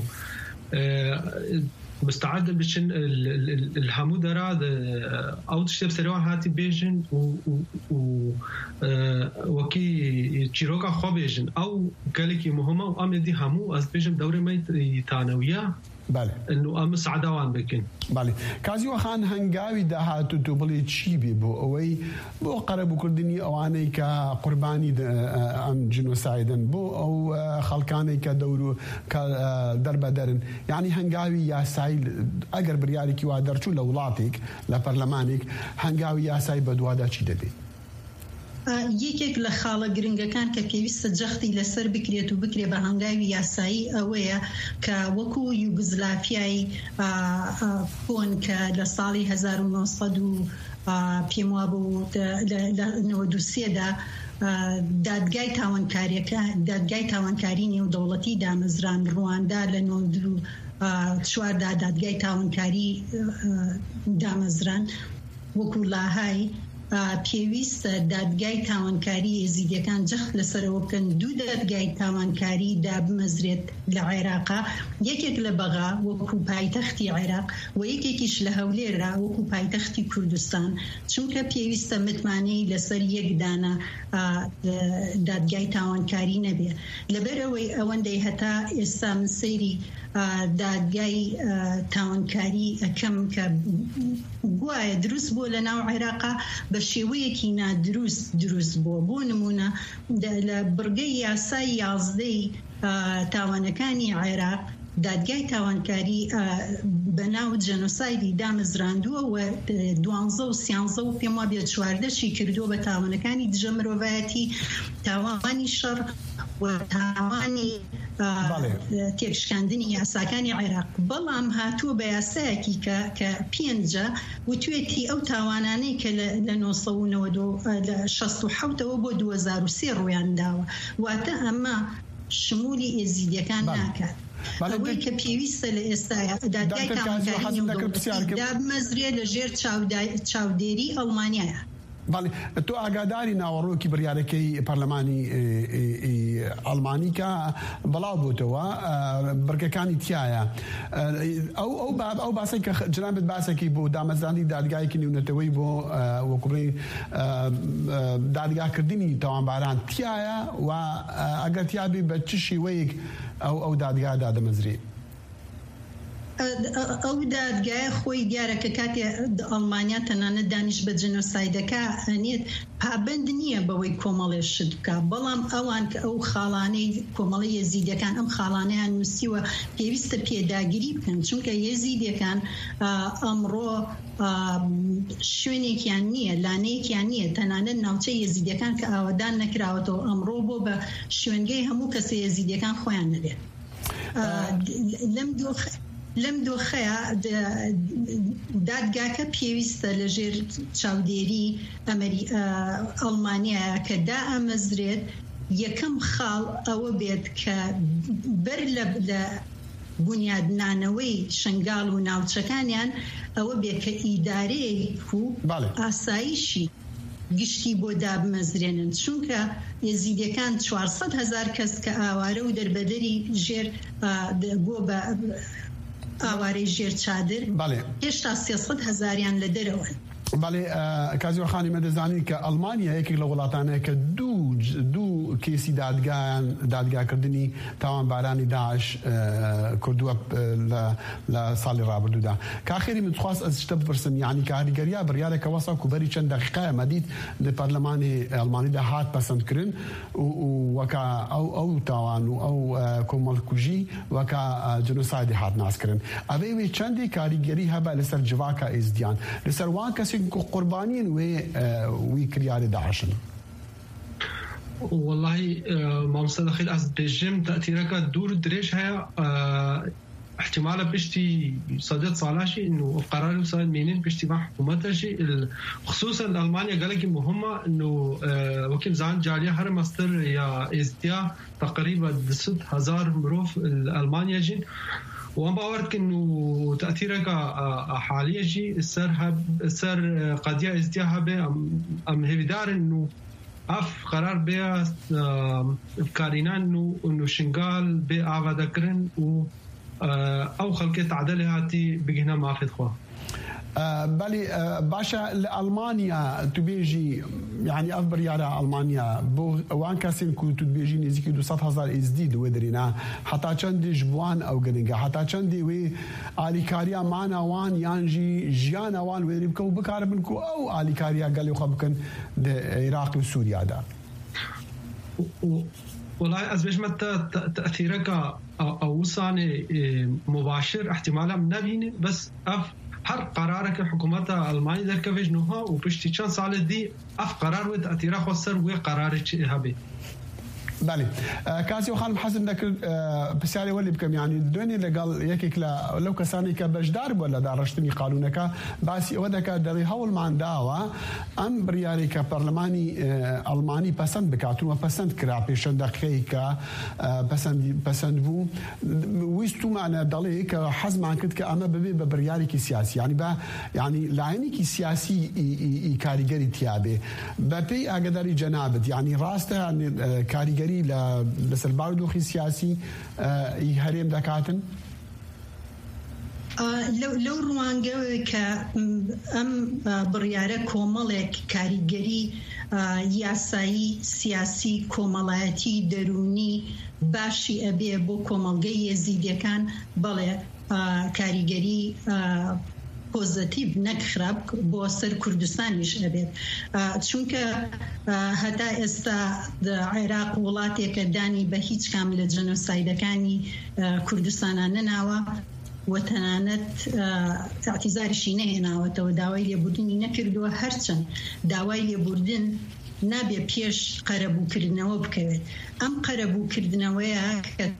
مستعد بچن الهمو دەرا ئەو تشتێ بسەرەوە هاتی بێژن و وەکی چیرۆکە خۆ بێژن ئەو گەلێکی مهمە و ئەمێدی هەموو ئەس بێژم دەورەمەی تانەویە بله انه ام سعداوان بکن بله کازیو خان هنگاوی دهاتو تو بلی چی بی بو اوی بو قربو کردنی اوانی که قربانی ام جنوسایدن بو او خلکانی که دورو که دربه درن یعنی هنگاوی یا سایل اگر بریاری کی وادرچو لولاتیک لپرلمانیک هنگاوی یا سای بدوادا چی دبی یەکێک لە خاڵە گرنگەکان کە پێویستە جەختی لەسەر بکرێت و بکرێ بە هەنگاوی یاسایی ئەوەیە کە وەکو یوگزلافیای کۆن کە لە ساڵی هەزار و نۆسەد و پێم وا بوو لە نۆڤە دو سێدا دادگای تاوانکاریەکە دادگای تاوانکاری نێودەوڵەتی دامەزران ڕواندا لە نۆڤە و چواردا دادگای تاوانکاری دامەزران وەکو لاهای پێویستە دادگای تاوانکاری یێزیدیەکان جەخت لەسەرەوە بکەن دوو دادگای تاوانکاری دابمەزرێت لە عێراقا یەکێک لە بەغا وەکو پایتەختی عێراق و یەکێکیش لە هەولێرا وەکو پایتەختی کوردستان چونکە پێویستە متمانەی لەسەر یەکدانە دادگای تاوانکاری نەبێ لەبەرەوەی ئەوەندەی هەتا ئێستا من سەیری دادگای تاوانکاری ئەکەم کە گوایە دروست بۆ لە ناو عێراقا بە شێوەیەکی نادروست دروست بووە بۆ نمونە لە بڕگەی یاسای یازدەی تاوانەکانی عێراق دادگای تاوانکاری بەناو جەنۆسایدی دامەزراندووە و دوانزە و سیانزە و پێم وابێت چواردەشی کردووە بە تاوانەکانی دژە مرۆڤایەتی تاوانی شەڕ و تاوانی تێکشکاندنی یاساکانی عێراق بەڵام هاتووە بە یاسایەکی کە پێنجە وتوێتی ئەو تاوانانەی کە لە شەست و حەوتەوە بۆ دوو هەزار و سێ ڕوویان داوە واتە ئەمە شمولی ئێزیدیەکان ناکات ئەوەی کە پێویستە لە ئێستاە دادگای تاوانکاری نێودەوڵەتی دابمەزرێ لە ژێر چاودێری ئەڵمانیایە. بەڵێ تۆ ئاگاداری ناوەڕۆکی بڕیارەکەی پەرلەمانی ئەڵمانی کە بەڵاو بووتەوە بڕگەکانی تایە ئەو ئەو ئەو باسی کە جنابێت باسێکی بۆ دامەزرانی دادگایەکی نێونەتەوەی بۆ وەکوڕی دادگاکردنی تاوانباران تایە و ئەگەر تیابی بە چ شێوەیەک ئەو ئەو دادگا دادەمەزرێ ئەو دادگایە خۆی دیارە کە کاتێ ئەڵمانیا تەنانەت دانیش بە جنۆسایدەکە ئەنێت پابند نییە بەوەی کۆمەڵێ شت بکە بەڵام ئەوان کە ئەو خاڵانەی کۆمەڵی یێزیدیەکان ئەم خاڵانەیان نووسیوە پێویستە پێداگیری بکەن چونکە یێزیدیەکان ئەمڕۆ شوێنێکیان نییە لانەیەکیان نییە تەنانەت ناوچە یێزیدیەکان کە ئاوادان نەکراوەتەوە ئەمڕۆ بۆ بە شوێنگەی هەموو کەسە یێزیدیەکان خۆیان نەبێت لەم دۆخ لەم دۆخەیە دادگاکە پێویستە لە ژێر چاودێری ئەڵمانیایە کە دا ئەمەزرێت یەکەم خاڵ ئەوە بێت کە بەر لە بنیادنانەوەی شنگال و ناوچەکانیان ئەوە بێت کە ئیدارەیەک و ئاسایشی گشتی بۆ دابمەزرێنن چونکە یێزیدیەکان چوارسەد هەزار کەس کە ئاوارە و دەربەدەری ژێر بۆ بە ئاوارەی ژێر چادر هێشتا سێسەد هەزاریان لە دەرەوەن. بەڵێ کازیۆخانی مەدەزانی کە ئەڵمانیا یەکێک لە وڵاتانەیە کە دوو دوو کێسی دادگایان دادگاکردنی تاوانبارانی داعش کردووە لە ساڵی ڕابردوودا کاخێری من دخواست ئەس شتە بپرسم یعنی کاریگەریە بڕیارێکە وەسا کوبەری چەند دەقیقایە مەدید لە پەرلەمانی ئەڵمانیدا هات پەسەندکردن وەکە ئەو ئەو تاوان و ئەو کۆمەڵکوژی وەکە جنۆسایدی هات ناسکردن ئەوەی وێ چەندی کاریگەری هەبە لەسەر جڤاکە ئێزدیان لەسەر وان کەسی قوربانیین وێ وی کریاری داعشن. والله مامۆستا دەخیل ئەس بێژم تەأتیرەکە دوور درێژ هەیە احتمالا پشتی سەدەت ساڵاشی إنه قرار وصل مينين پشتی مع حکومتشی خصوصا ألمانيا قالك مهمة إنه وكيل زعان جالية هر مستر يا إزديا تقريبا ست هزار مروف ألمانيا جين وأنا باورك إنه تأثيرك حاليا جي السر هب السر قضية ازدياها به أم هيدار إنه أف قرار بيا كارينا إنه إنه شنغال بأعوى ذكرن و أو خلقت عدالة هاتي بجهنا ما في خوا. بەڵێ باشە لە ئەڵمانیا تو بێژی یعنی ئەف بڕیارە ئەڵمانیا بۆ ئەوان کەسین کو تو بێژی نزیکی دووسەد هەزار ئێزدی دوێ دەرێنا هەتا چەندیش بوان ئەو گرنگە هەتا چەندی وێ ئالیکاریە مانەوان یانژی ژیانەوان وێری بکە و بکارە بن کو ئەو ئالیکاریە گەڵێ خۆ بکەن عێراق و سووریادا. والله از بيش متى تأثيرك او وصانه مباشر احتمالا نبینه بس اف هر قراره که حکومت آلمانی در کفش نوها و پشتی چند سال دی اف قرار ود اتیرا خسر و قراره چه هبه. بله کاسی خانم حسن دکر بسیاری ولی بکم یعنی دونی لگال یکی کلا لو کسانی که بجدار ولا دارشتنی قانونه که باسی وده که دری هول من داوا ام بریاری که پارلمانی آلمانی پسند بکاتون و پسند کرا پیشن دقیقی که پسند پسند بو ویستو معنا دلی که حزم عن کد که اما ببی بریاری کی سیاسی یعنی با یعنی لعنی کی سیاسی کاریگری تیابه بپی اقداری جنابت یعنی راسته یعنی کاریگری لا بس الباردوخي السياسي يهرم دكاتن لو لو روانجا ك ام برياره كومالك كاريجري ياساي سياسي كومالاتي دروني باشي ابي بو كومالجي يزيد كان بله كاريجري پوزیتیو نکخراب با سر کردستانیش ابد چون که حتی است عراق ولاتی که دانی به هیچ کامل جنوساید کانی کردستان نناوا و تنانت اعتذارشی نه ناوا تو داوای بودنی نکرد و هرچند داوای بودن نبی پیش قربو کردنو بکوید ام قربو کردنوی که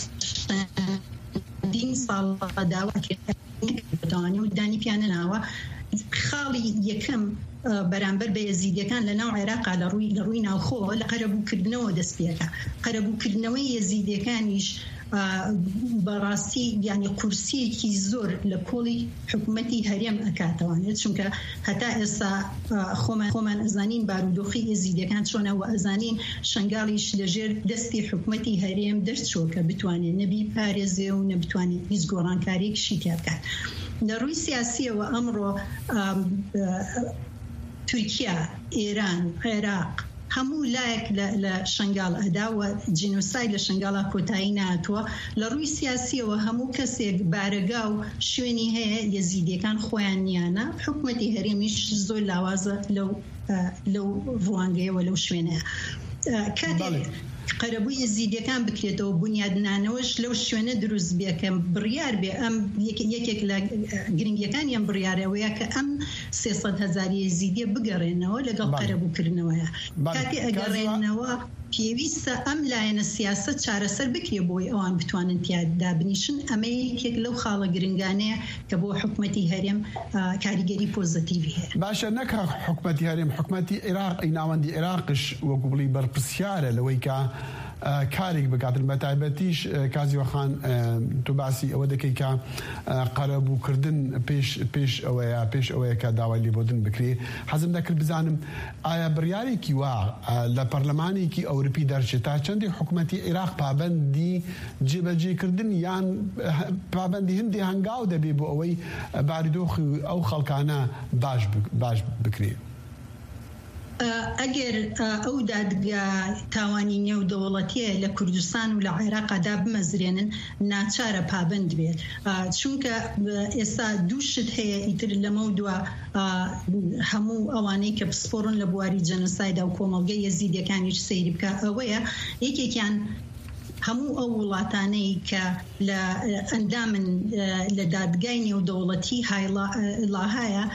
دین سال داوا دانی و دانی پیانه ناوا خالی یکم برانبر به یزیدیکان لناو عراق لروی لروی ناوخو لقربو کردنو دست بیاکا قربو کردنوی یزیدیکانیش براستی یعنی کرسی کی زور لکولی حکومتی هریم اکاتوانه چون که حتی اسا خومن خومن ازانین بارودوخی یزیدیکان چونه و ازانین شنگالیش لجر دستی حکومتی هریم درست شو که بتوانه نبی پارزه و نبتوانه هیچ گورانکاری کشی کرد نروی سیاسی و امرو ترکیه ایران عراق همو لایک لشنگال ادا و جنوساید لشنگال کوتاینا تو لروی سیاسی و همو کسی بارگاو شونی هه یزیدی کان خوانیانا حکومتی هریمیش زول لوازه لو لو روانگه ولو شونه کدی قربوی یزیدی کان بکریت و بنیاد نانوش لو شونه دروز بیکم بریار بی ام یک یک ل گرینگی کان یم بریاره و یک ام سیصد هزار یزیدی بگرینه و لگال قربو کرنوه کاتی اگرینه پیویست ام لاین سیاست چاره سر بکری بوی آن بتوانن تیاد دابنیشن اما یک لو خاله گرینگانه که بو حکومتی هرم کاریگری پوزیتیوی باشه نکه حکومتی هرم حکومتی عراق ایناوندی عراقش و قبلی برپرسیاره لوی که کاری بکاتن متعبتیش کازی وخان تو باسی او دکی که قربو کردن پیش پیش اویا پیش اویا که داولی بودن بکری حزم دکر بزنم آیا بریاری کی وا لپارلمانی کی اروپی درچتا چندی حکومتی عراق پابندی جبجی کردن یان پابندی هندی هنگاو دبی بو اوی باردوخ او خلقانه باش باش بکری اگر او دادگاه توانی نو دولتیه لکردستان و لعراق داب مزرینن ناچار پابند بید چون که اسا دوشت هی ایتر لموضوع همو اوانی که بسپورن لبواری جنوساید او کومالگه یزیدی کانیش سیری بکا اویا یکی کان همو اولاتانی که لاندام لدادگاهی و دولتی های لاهایا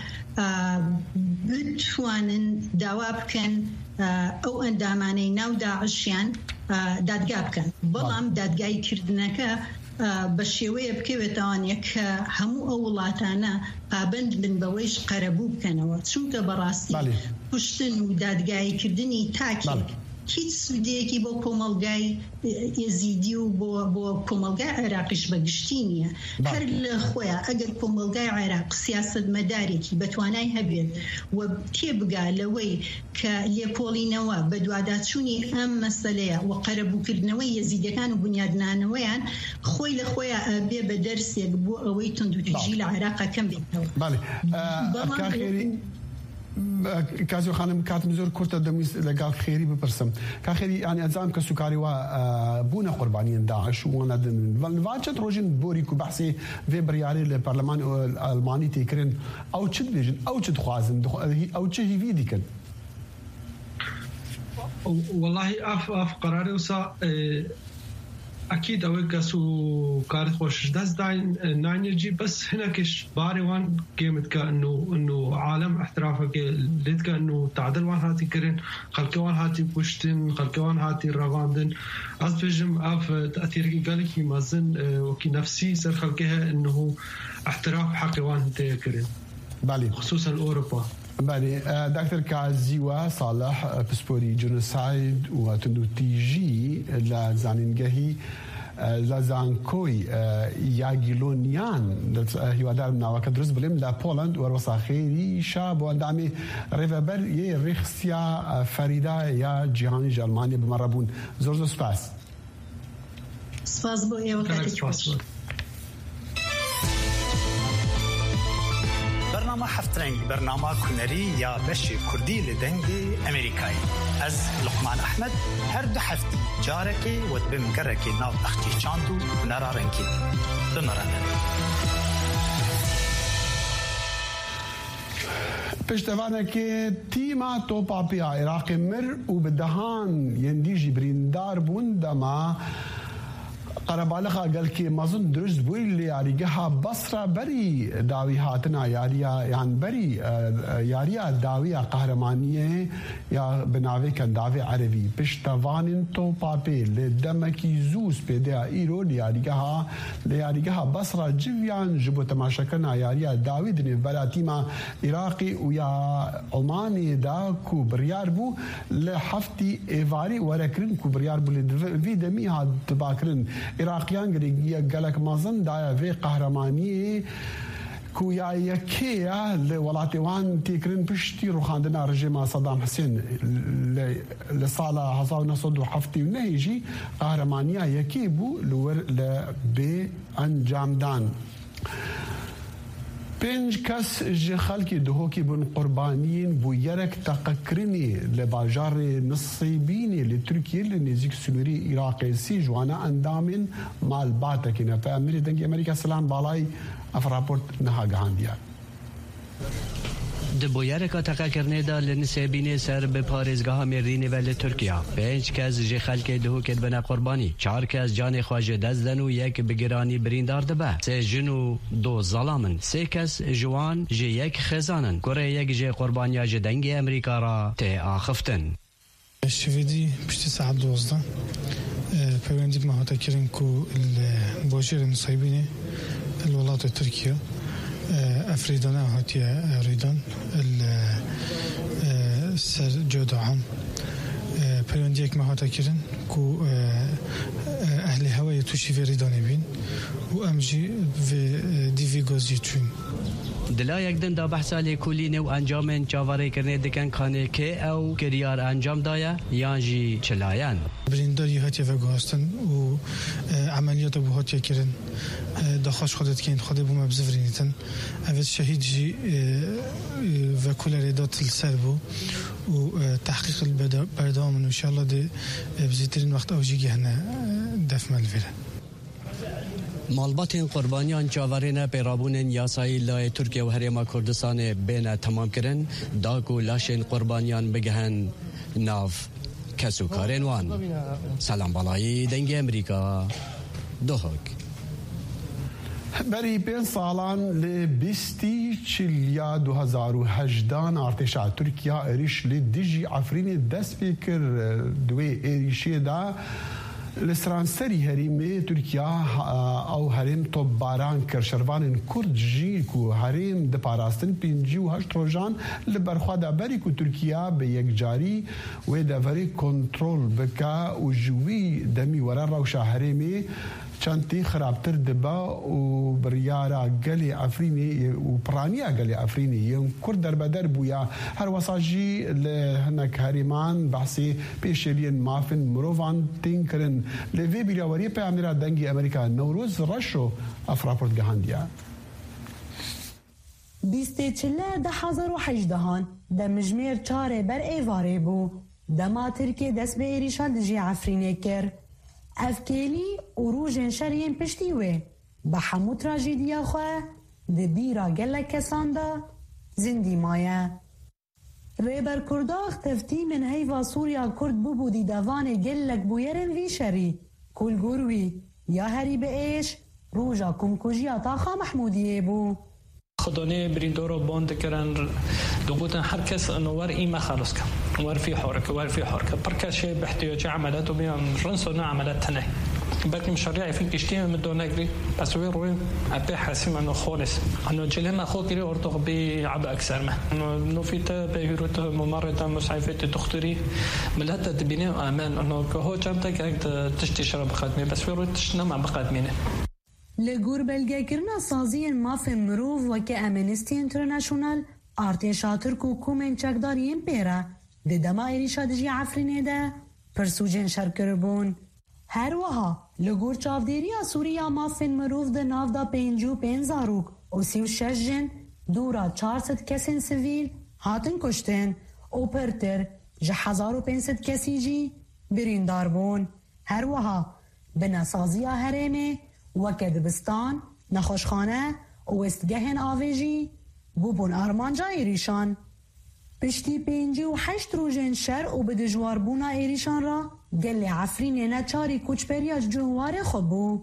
بتوانن داوا بکن او اندامانی ناو داعشیان دادگاه بکن بلام دادگاهی کردنکه بشیوه بکویتان یک همو اولاتانا پابند بن بویش قربو بکنه چون که براستی پشتن و دادگاهی کردنی تاکی هیچ سودیکی با کومالگای یزیدی و با با کومالگای عراقیش بگشتی نیه هر لخویا اگر کومالگای عراق سیاست مداری کی بتوانای هبید و تیبگا لوی که لیکولی نوا بدوادات شونی ام مسئله و قربو کردنوی یزیدی کان و بنیاد نانویان خوی لخویا بی بدرس یک بو اوی تندو تجیل عراق کم بیتنو. بله. کاخیری کازو خانم کاتم زور کورت دمیز لگال خیری بپرسم کاخیری یعنی ازام که سکاری و بونه قربانی داعش و ندن والواجد روزن بوری کو بحثی و بریاری لپارلمان آلمانی تکرین او چد بیجن او چد خوازن او چه هیوی دیکن والله اف اف قرار وسا اكيد او كسو كارت خوش داس داين نانيجي بس هنا كش باري وان قيمت كانه انه عالم احترافك ليت كانه تعدل وان هاتي كرين خلكوان هاتي بوشتن خلكوان هاتي رافاندن ازبجم اف تاثير قالك يمازن وكي نفسي سر خلكها انه احتراف حقي وان تكرين بالي خصوصا اوروبا. بالي دكتور كازيوا صالح بسبوري جنوسايد وتندو تيجي لزانينجهي لزانكوي ياجيلونيان هيوادار من وقت درس بلم لا بولند وروسا خيري شاب واندامي ريفبر ي ريخسيا فريدا يا جهاني جرمانيا بمربون زورزو سباس سباس بو يا وقت برنامه حفترنگ برنامه کنری یا بشی کردی لدنگی امریکایی از لقمان احمد هر دو هفته جارکی و بمگرکی ناو اختی چاندو نرارنگی بمرنه پشتوانه که تیما توپاپی عراق مر و بدهان یندیجی بریندار بون دما قربالخا قال كي مازن درست بوي اللي ياريها بصره بري داوي هاتنا ياريا يعني بري ياريا داوي قهرمانيه يا بناوي كان داوي عربي بشتوانين تو بابي لدمكي زوس بيدا ايرو ياريها ياريها بصره جيفيان جبو تماشكنا ياريا داوي دني بلاتيما عراقي ويا عماني دا كوبريار بو لحفتي ايفاري وركرن كوبريار بو الفيدمي هاد تباكرن عراقیان گریگی گلک مازن دایا وی قهرمانی کویا یکیه لولاتیوان تیکرین پشتی روخاندنا رژیم صدام حسین لساله هزار و نهصد و هفتاد و نه جی قهرمانیا یکی بو لور لبی انجام دان پنج کس جه خلکی دهوکی بن قربانین بو یرک تقکرینی لباجار نصیبینی لترکیه لنزیک سنوری عراقی سی جوانا اندامین مال باتکینا فا امری دنگی امریکا سلام بالای اف راپورت نها گهاندیا د بویرکا تقکرنه دا لنسبینه سر به پارزگاه مرینه ولی ترکیه پنج کس جه خلک دهو کد بنا قربانی چهار کس جان خواجه دزدن و یک بگرانی بریندار دبه سه جنو دو ظلامن سه کس جوان جه یک خزانن گره یک جه قربانیا جه دنگ امریکا را ته آخفتن شویدی پشتی ساعت دوازده پیوندی ما هاتا کرن که البوجر نصیبینه الولات ترکیه افریدان هاتیه ریدان سر جدعان پیوندی یک مهاتا کرن کو اهل هوای توشی و ریدانی بین و امجی و دیوی گازی چون دلا یک دن دا بحثا لیکولینه و انجام چاواره کرنه دکن کانه که او کریار انجام دایا یانجی چلایان برینداری هاتیه و گاستن و عملیات بو هاتیه کرن داخاش خودت کن خود بو مبزورینیتن اوید شهید جی و کل ریدات السر بو و تحقیق البردام ان شاء الله ده بزیترین وقت اوجی گهنه دفع ملویره مالبات قربانیان چاورین پیرابون یاسایی لای ترکیه و هریما کردستان بین تمام کرن داکو لاشین قربانیان بگهن ناف کسو کارین وان سلام بالایی دنگ امریکا دوهک بری پین سالان لبیستی چلیا دو هزار و هجدان ارتشا ترکیه ایریش لدیجی عفرین دست بکر دوی ایریشی دا لسرانسری هریم ترکیه او هریم تو باران کرشروان کرد جی کو هریم د پاراستن پنجی و هشت روزان لبرخوا د بری کو ترکیه به یک جاری و د وری کنترل بکا او جوی دمی ورا روشا هریمی چانتی خرابتر دبا و بریارا گلی افرینی و پرانیا گلی افرینی یم کرد در بدر بویا هر وساجی لهنک هریمان بحثی پیشلین مافن مروان تینکرن لوی بیراوری پیامرا دنگی امریکا نوروز رشو افراپورت گهاندیا بیستی چله ده هزار و هجدهان ده مجمیر چاره بر ایواره بو دما ترکی دست به ایریشان دجی افرینی کر افکیلی و روژن شرین پشتیوه به همو تراجیدیا خواه ده بیرا گلک کسان دا زندی مایه ریبر کرداخ تفتی من هیوا سوریا کرد بو بودی دوان گلک بویرن وی شری کل گروی یا هری به ایش روژا کمکوژیا تاخا محمودیه بو خدانه بريندورو بوند كران دوغوتن هر كس انه ور ايما خلص كم ور في حركه ور في حركه بركاش باحتياج عملات وبين رنسونا عملات تنه باقي مشاريع في كشتين من دون اجري بس وين روي ابي حاسم انه خالص انه جلما اخو كري اورتو بي عب اكثر ما انه في بيروت ممرضه مسعفه دكتوري ملهت تبيني امان انه هو جامتك تشتي شرب خدمه بس في تشنا مع بقدمينه لگور بلگه کرنا سازی ماف مروف و که امنستی انترنشنال ارتشا ترک و کومن چکداریم پیرا ده دما ایریشا دجی عفرینه ده پرسوجن شرکر بون. هر وها لگور چافدیریا سوریا ماف مروف ده ناف دا پینجو پین زاروک و سیو شش جن دورا چارست کسین سویل هاتن کشتن و پرتر جه هزار و پینست کسی جی بریندار بون. هر وها بنا سازیا هرمه وکه دبستان، نخوشخانه و استگهن آویجی بوبون آرمانجا ایریشان. پشتی پینجی و هشت روژن شر و به دجوار بونا ایریشان را گل عفرین نچاری کچپریاج جوار خود بو.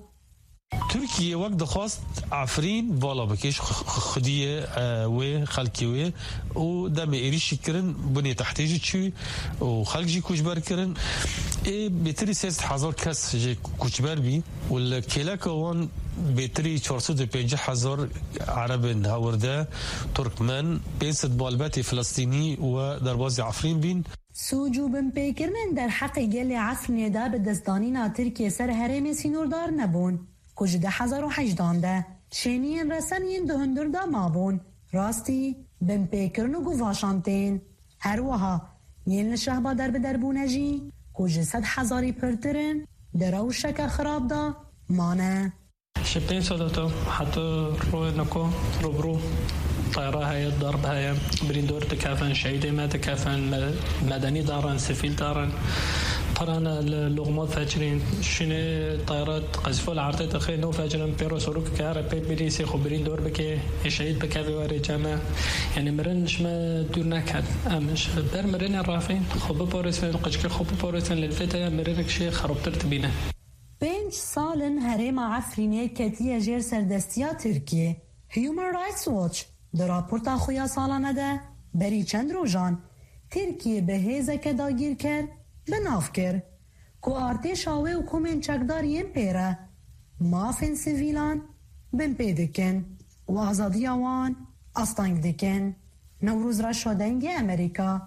ترکیه وقت دخواست عفرین بالا بکش خدیه و خلکی و و دم ایریشی کرن بنی تحتیجی چی و خلکی کشبر کرن ای بهتری سیست هزار کس جه کشبر بی و کلاک وان بهتری چهارصد و پنجاه هزار عرب هورده ترکمن پنجصد بالبت فلسطینی و درواز عفرین بین سوجو بن پیکرن در حق گل عفرین دا به دستانینا ترکیه سر هرم سینوردار نبون کج ده هزار و هجدان ده شینین رسنین ده هندر دا مابون راستی بن پیکرن و گواشانتین هر وها یین شهبا در بدر بونجی کج صد هزاری پرترن در او شک خراب دا مانه شبين صدته حتى روي نكو روبرو طائرة هاي الضرب هاي بريندور تكافن شهيدة ما تكافن مدني دارن سفيل دارن قرانا اللغمات فاجرين شنو طائرات قذفوا العرض تخيل نو فاجرين بيرو سروك كهرب بيت بليسي خبرين دور بكي شهيد بكافي واري جامع يعني مرنش ما دور نكد امش بر مرن الرافين خب بورسن قشك خب بورسن للفتاة مرنك شيء خربتر تبينه پنج سالن هرم عفرینه کتیه جر سردستیا ترکیه هیومن رایتس واچ در راپورتا خویا سالانه ده بری چند روزان ترکیه به هیزه داگیر کرد به ناف کرد که ارتش آوه و کومن چکدار یم پیره مافن سیویلان بن پیدکن و آزادی آوان استانگ دکن. نوروز را شدنگ امریکا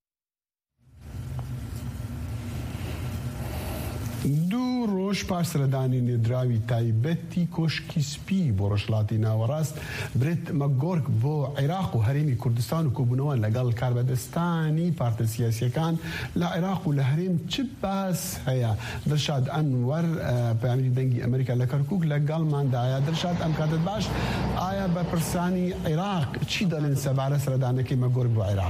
دو روش پاسردانی ندراوی تایبتی کشکی سپی برشلاتی ناوراست بريت ماگورک بو عراق و هرمی کردستان و کوبونوان لگل کاربدستانی پارت سیاسی کان لعراق و لهرم چه باس هيا درشاد انور پیامری دنگی امریکا لکرکوک لگل من دایا درشاد ام کاتت باش آیا بپرسانی عراق چی دلن سباره سردانه که ماگورک بو عراق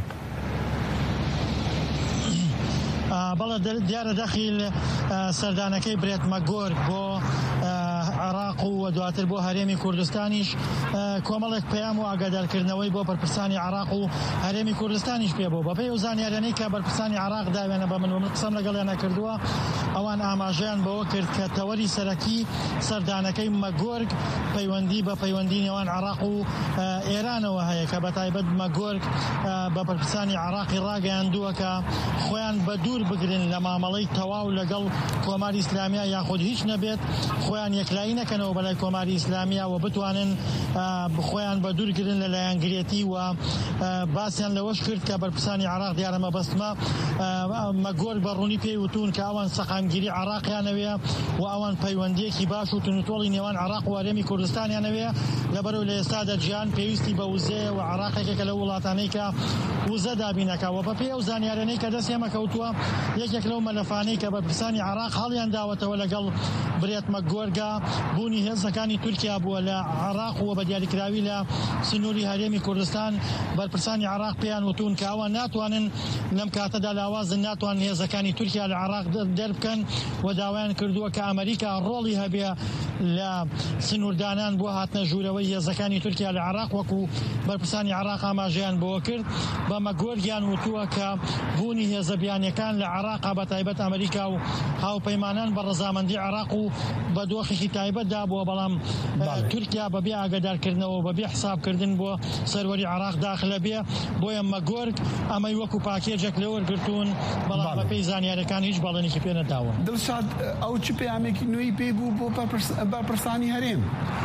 بەڵێ دیارە دەخیل سەردانەکەی برێت مەگۆرگ بۆ عراق و دواتر بۆ هەرێمی کوردستانیش کۆمەڵێک پەیام و ئاگادارکردنەوەی بۆ بەرپرسانی عراق و هەرێمی کوردستانیش پێبوو بەپێی و زانیاریانەی کە بەرپرسانی عراق داوێنە بە من و من قسەم لەگەڵیان نەکردووە ئەوان ئاماژەیان بەوە کرد کە تەوەری سەرەکی سەردانەکەی مەگۆرگ پەیوەندی بە پەیوەندی نێوان عراق و ئێرانەوە هەیە کە بەتایبەت مەگۆرگ بە بەرپرسانی عراقی ڕاگەیاندووە کە خۆیان بە دوور بگرن لە مامەڵەی تەواو لەگەڵ کۆماری ئیسلامیە یاخود هیچ نەبێت خۆیان یەکلایی نەکەنەوە بەلای کۆماری ئیسلامیە و بتوانن خۆیان بە دوورگرن لە لایەنگرێتی و باسییان لەوەش کرد کە بەرپرسانی عراق دیارە مەبەستمە مەگۆرگ بەڕوونی پێی وتون کە ئەوان سەقامگیری عراقیانەوەیە و ئەوان پەیوەندیەکی باش و تونوتۆڵی نێوان عراق و هەرێمی کوردستانیانەوەیە لەبەرەوە لە ئێستادا گیان پێویستی بە وزەیە و عراقێکێکە لە وڵاتانەی کە وزە دابینەکەوە بەپێی ئەو زانیاریانەی کە دەست ئێمە کەوتووە یەکێک لەو مەلەفانەی کە بەرپرسانی عراق هەڵیان داوەتەوە لەگەڵ برێت مەگۆرگا بوونی هێزەکانی تورکیا بووە لە عراق و بە دیاریکراوی لە سنووری هەرێمی کوردستان بەرپرسانی عراق پێیان وتون کە ئەوە ناتوانن لەم کاتەدا لاوازن ناتوان هێزەکانی تورکیا لە عراق دەربکەن و داوایان کردووە کە ئەمریکا ڕۆڵی هەبێ لە سنووردانان بۆ هاتنە ژوورەوەی هێزەکانی تورکیا لە عراق وەکو بەرپرسانی عراق ئاماژەیان بۆ کرد بە مەگۆرگیان وتووە کە بوونی هێزە بیانیەکان لە عراق بە تایبەت ئەمریکا و هاوپەیمانان بە ڕەزامەندی عراق و بە دۆخێکی تایبەتدا بووە بەڵام تورکیا بەبێ ئاگادارکردنەوە بەبێ حسابکردن بۆ سەروەری عراق داخلە بێ بۆیە مەگۆرگ ئەمەی وەکو پاکێجێک لەوەرگرتوون بەڵام بە پێی زانیاریەکان هیچ بەڵێنێکی پێ نەداوە. دڵشاد ئەو چ پەیامێکی نوێی پێی بوو بۆ بەرپرسانی هەرێم؟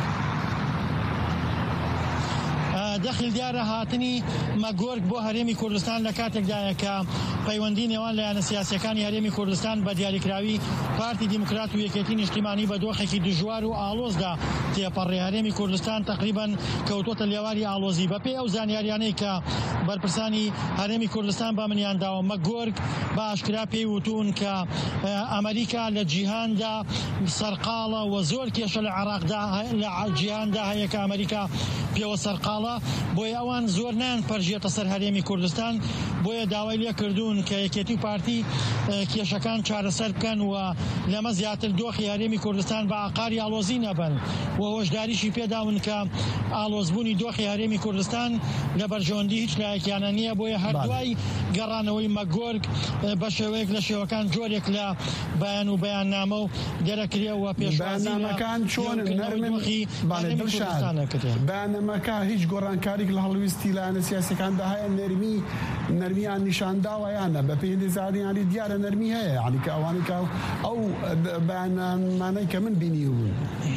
دەخل دیارە هاتنی مەگۆرگ بۆ هەرێمی کوردستان لە کاتێکدایە کە پەیوەندی نێوان لایەنە سیاسیەکانی هەرێمی کوردستان بە دیاریکراوی پارتی دیموکرات و یەکێتی نیشتیمانی بە دۆخێکی دژوار و ئاڵۆزدا تێپەڕێ هەرێمی کوردستان تقریبا کەوتۆتە لێواری ئاڵۆزی بە پێی ئەو زانیاریانەی کە بەرپرسانی هەرێمی کوردستان بە منیانداوە مەگۆرگ بە ئاشکرا پێی وتون کە ئەمریکا لە جیهاندا سەرقاڵە و زۆر کێشە لە عراقدا لە جیهاندا هەیە کە ئەمریکا پێوە سەرقاڵە بۆیە ئەوان زۆر نان پەرژێتە سەر هەرێمی کوردستان بۆیە داوای لێ کردوون کە یەکێتی پارتی کێشەکان چارەسەر بکەن و لەمە زیاتر دۆخی هەرێمی کوردستان بە ئاقاری ئاڵۆزی نەبن و هۆشداریشی پێداون کە ئاڵۆزبوونی دۆخی هەرێمی کوردستان لە بەرژەوەندی هیچ لایەکیانە نییە بۆیە هەردوای گەڕانەوەی مەگۆرگ بە شێوەیەک لە شێوەکان جۆرێک لە بەیان و بەیاننامە و دەرەکرێەوە پێشبەرنامەکان چۆن بەیاننامەکە هیچ گۆڕانکاریك لە هەڵویستی لایەنە سیاسیەکاندا هەیە نەرمی نەرمیان نیشانداوە یانە بە پێی زانیاری دیارە نەرمی هەیە یعنی کە ئەوانەی کە ئەو بەیاننامانەی کە من بینیوبوون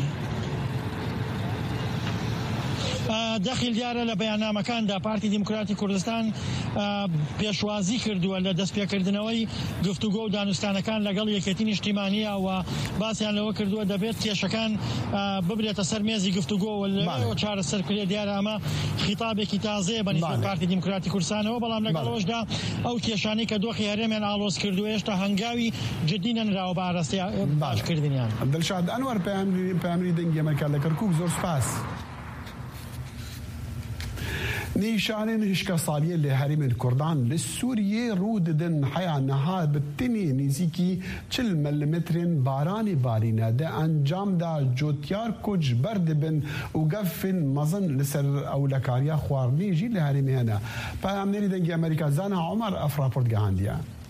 دەخل دیارە لە بەیاننامەکاندا پارتی دیموکراتی کوردستان پێشوازی کردووە لە دەستپێکردنەوەی گفتوگۆ و دانوستانەکان لەگەڵ یەکێتی نیشتیمانیە و باسییان لەوە کردووە دەبێت کێشەکان ببرێتە سەر مێزی گفتوگۆ و لەوە چارەسەرکرێ دیارە ئەمە خیتابێکی تازەیە بەنسبەت پارتی دیموکراتی کوردستانەوە بەڵام لەگەڵەوەشدا ئەو کێشانەی کە دۆخی هەرێمیان ئاڵۆز کردووە هێشتا هەنگاوی جدی نەنراوە بە ئاراستەی باشکردنیان. دڵشاد ئەنوەر پەیامری دەنگی ئەمریکا لە کەرکووک زۆر سپاس. نیشانên hişka saliye li herêmên Kurdan li Sûriyê rû didin heya niha bi tenê nêzîkî çil milimetrên baranê barîne de encam da cotyar ku ji ber dibin û gefên mezin li ser ewlekariya xwarinê jî li herêmê hene. Peyamnerî dengê Amerîka Zana Ömer ev raport gihandiye.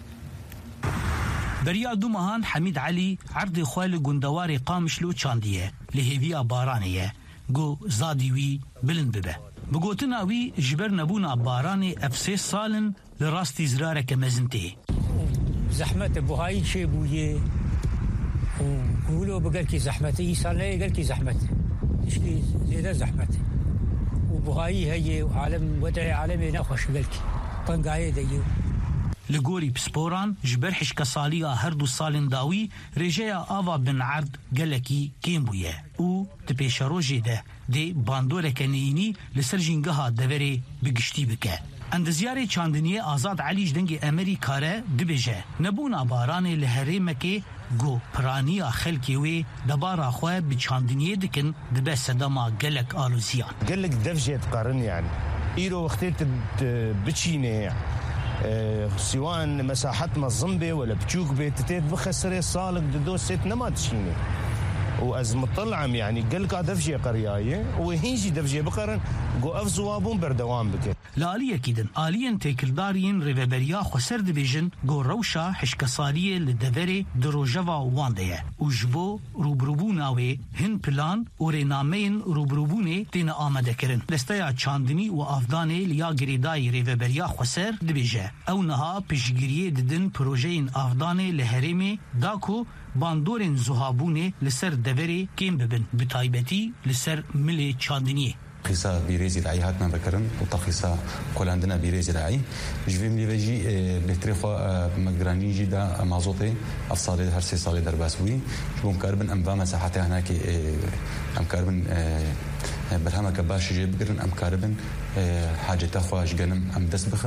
بریا دو مهان حمید علی عرض خوال گندوار قامشلو چاندیه لهویا بارانیه گو زادی وی بلند ببه بگوتنا وی جبر نبونا بارانی افسه سالن لراستی زراره که مزنته زحمت بوهایی چه بویه و قولو بقل کی زحمت ای سال نه قل کی زحمت اشکی زیاده زحمت و بوهایی هی عالم ودع عالمی نخوش قل کی طنقایه دیو لگوری پسپوران جبر حشک سالیا هر دو سالن داوی رجایا آوا بن عرض گلکی کیم بویه او تپیشروجی ده دی باندور کنینی لسر جنگها دوری بگشتی بکه. اندزیار چاندنیه آزاد علیج دنگ امریکاره دبیجه نبونا باران لحریمکی گو پرانیا خلکی وی دبارا خواه بچاندنیه دکن دبه صداما گلک آلوزیان گلک دفجه تقارن يعني ایرو وقتی بچینه سواء مساحات مظنبه ولا بتشوك بيت تتيت بخسر صالك دو ست نما تشيني وأز مطلعم يعني قال لك دفجة قرياية وهيجي دفجة بقرن جو أفزوابون بردوام بك لا آلية كيدن آليا تيكلدارين ريفابريا خسر دبيجن جو روشا حشكسالية لدفري دروجوا واندية وجبو روبروبوناوي هن بلان ورينامين روبروبوني تين آمده كرن لستيا چاندني وافداني ليا گريداي ريفابريا خسر دبيجه او نها پشگيريه ددن پروژين افداني لهريمي داكو باندورن زهابونه لسر دوري كيم ببن بتايبتي لسر ملي چاندنيه قصة بيريزي رعي هاتنا بكرن وتقصة كل عندنا بيريزي رعي جفيم لي بيجي بتريفا مقراني جدا مازوتي أفصالي هر سي صالي درباسوي شبون كاربن أم بما مساحتي هناك أم كاربن برهما كباش جيب بقرن أم كاربن حاجة تخواش جنم أم دس بخن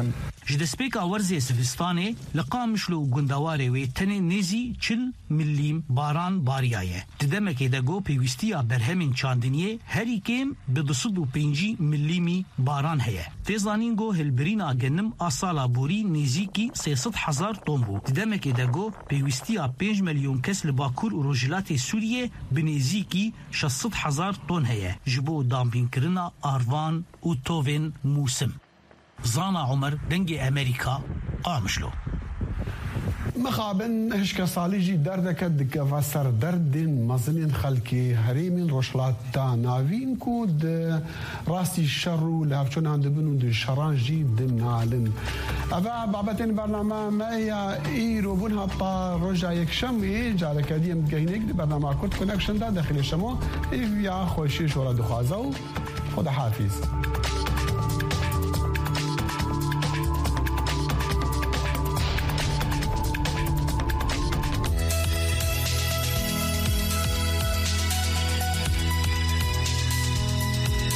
جدسپیکا ورزی سفستانه لقامشلو گندواره و تن نزی چل ملیم باران باریایه ددمکی دگو پیوستیا برهمین چاندنیه هری کم به دوصد و پنجی ملیمی باران هیه تیزانین گو هلبرینا گنم اصالا بوری نزیکی سیصد هزار طن بو ددمکی دگو پیوستیا پنج میلیون کس لباکور و روجلات سوریه بنزیکی شصد هزار طن هیه جبو دامپین کرنا آروان و تووین موسم زانا عمر دنگ امریکا قامشلو مخابن هشكا صاليجي دردك دك فسر درد مزنين خلكي هريمين روشلات تا نافين كود راسي الشر لهفشون عند بنو دي شرانجي دمنالن أبا بابتين برنامج ما هي إيرو بنها با رجع يكشمي جالك ديم جهنيك دي برنامج كنت كونكشن دا داخل الشمو إيه يا خوشي شورا دخازو خد حافظ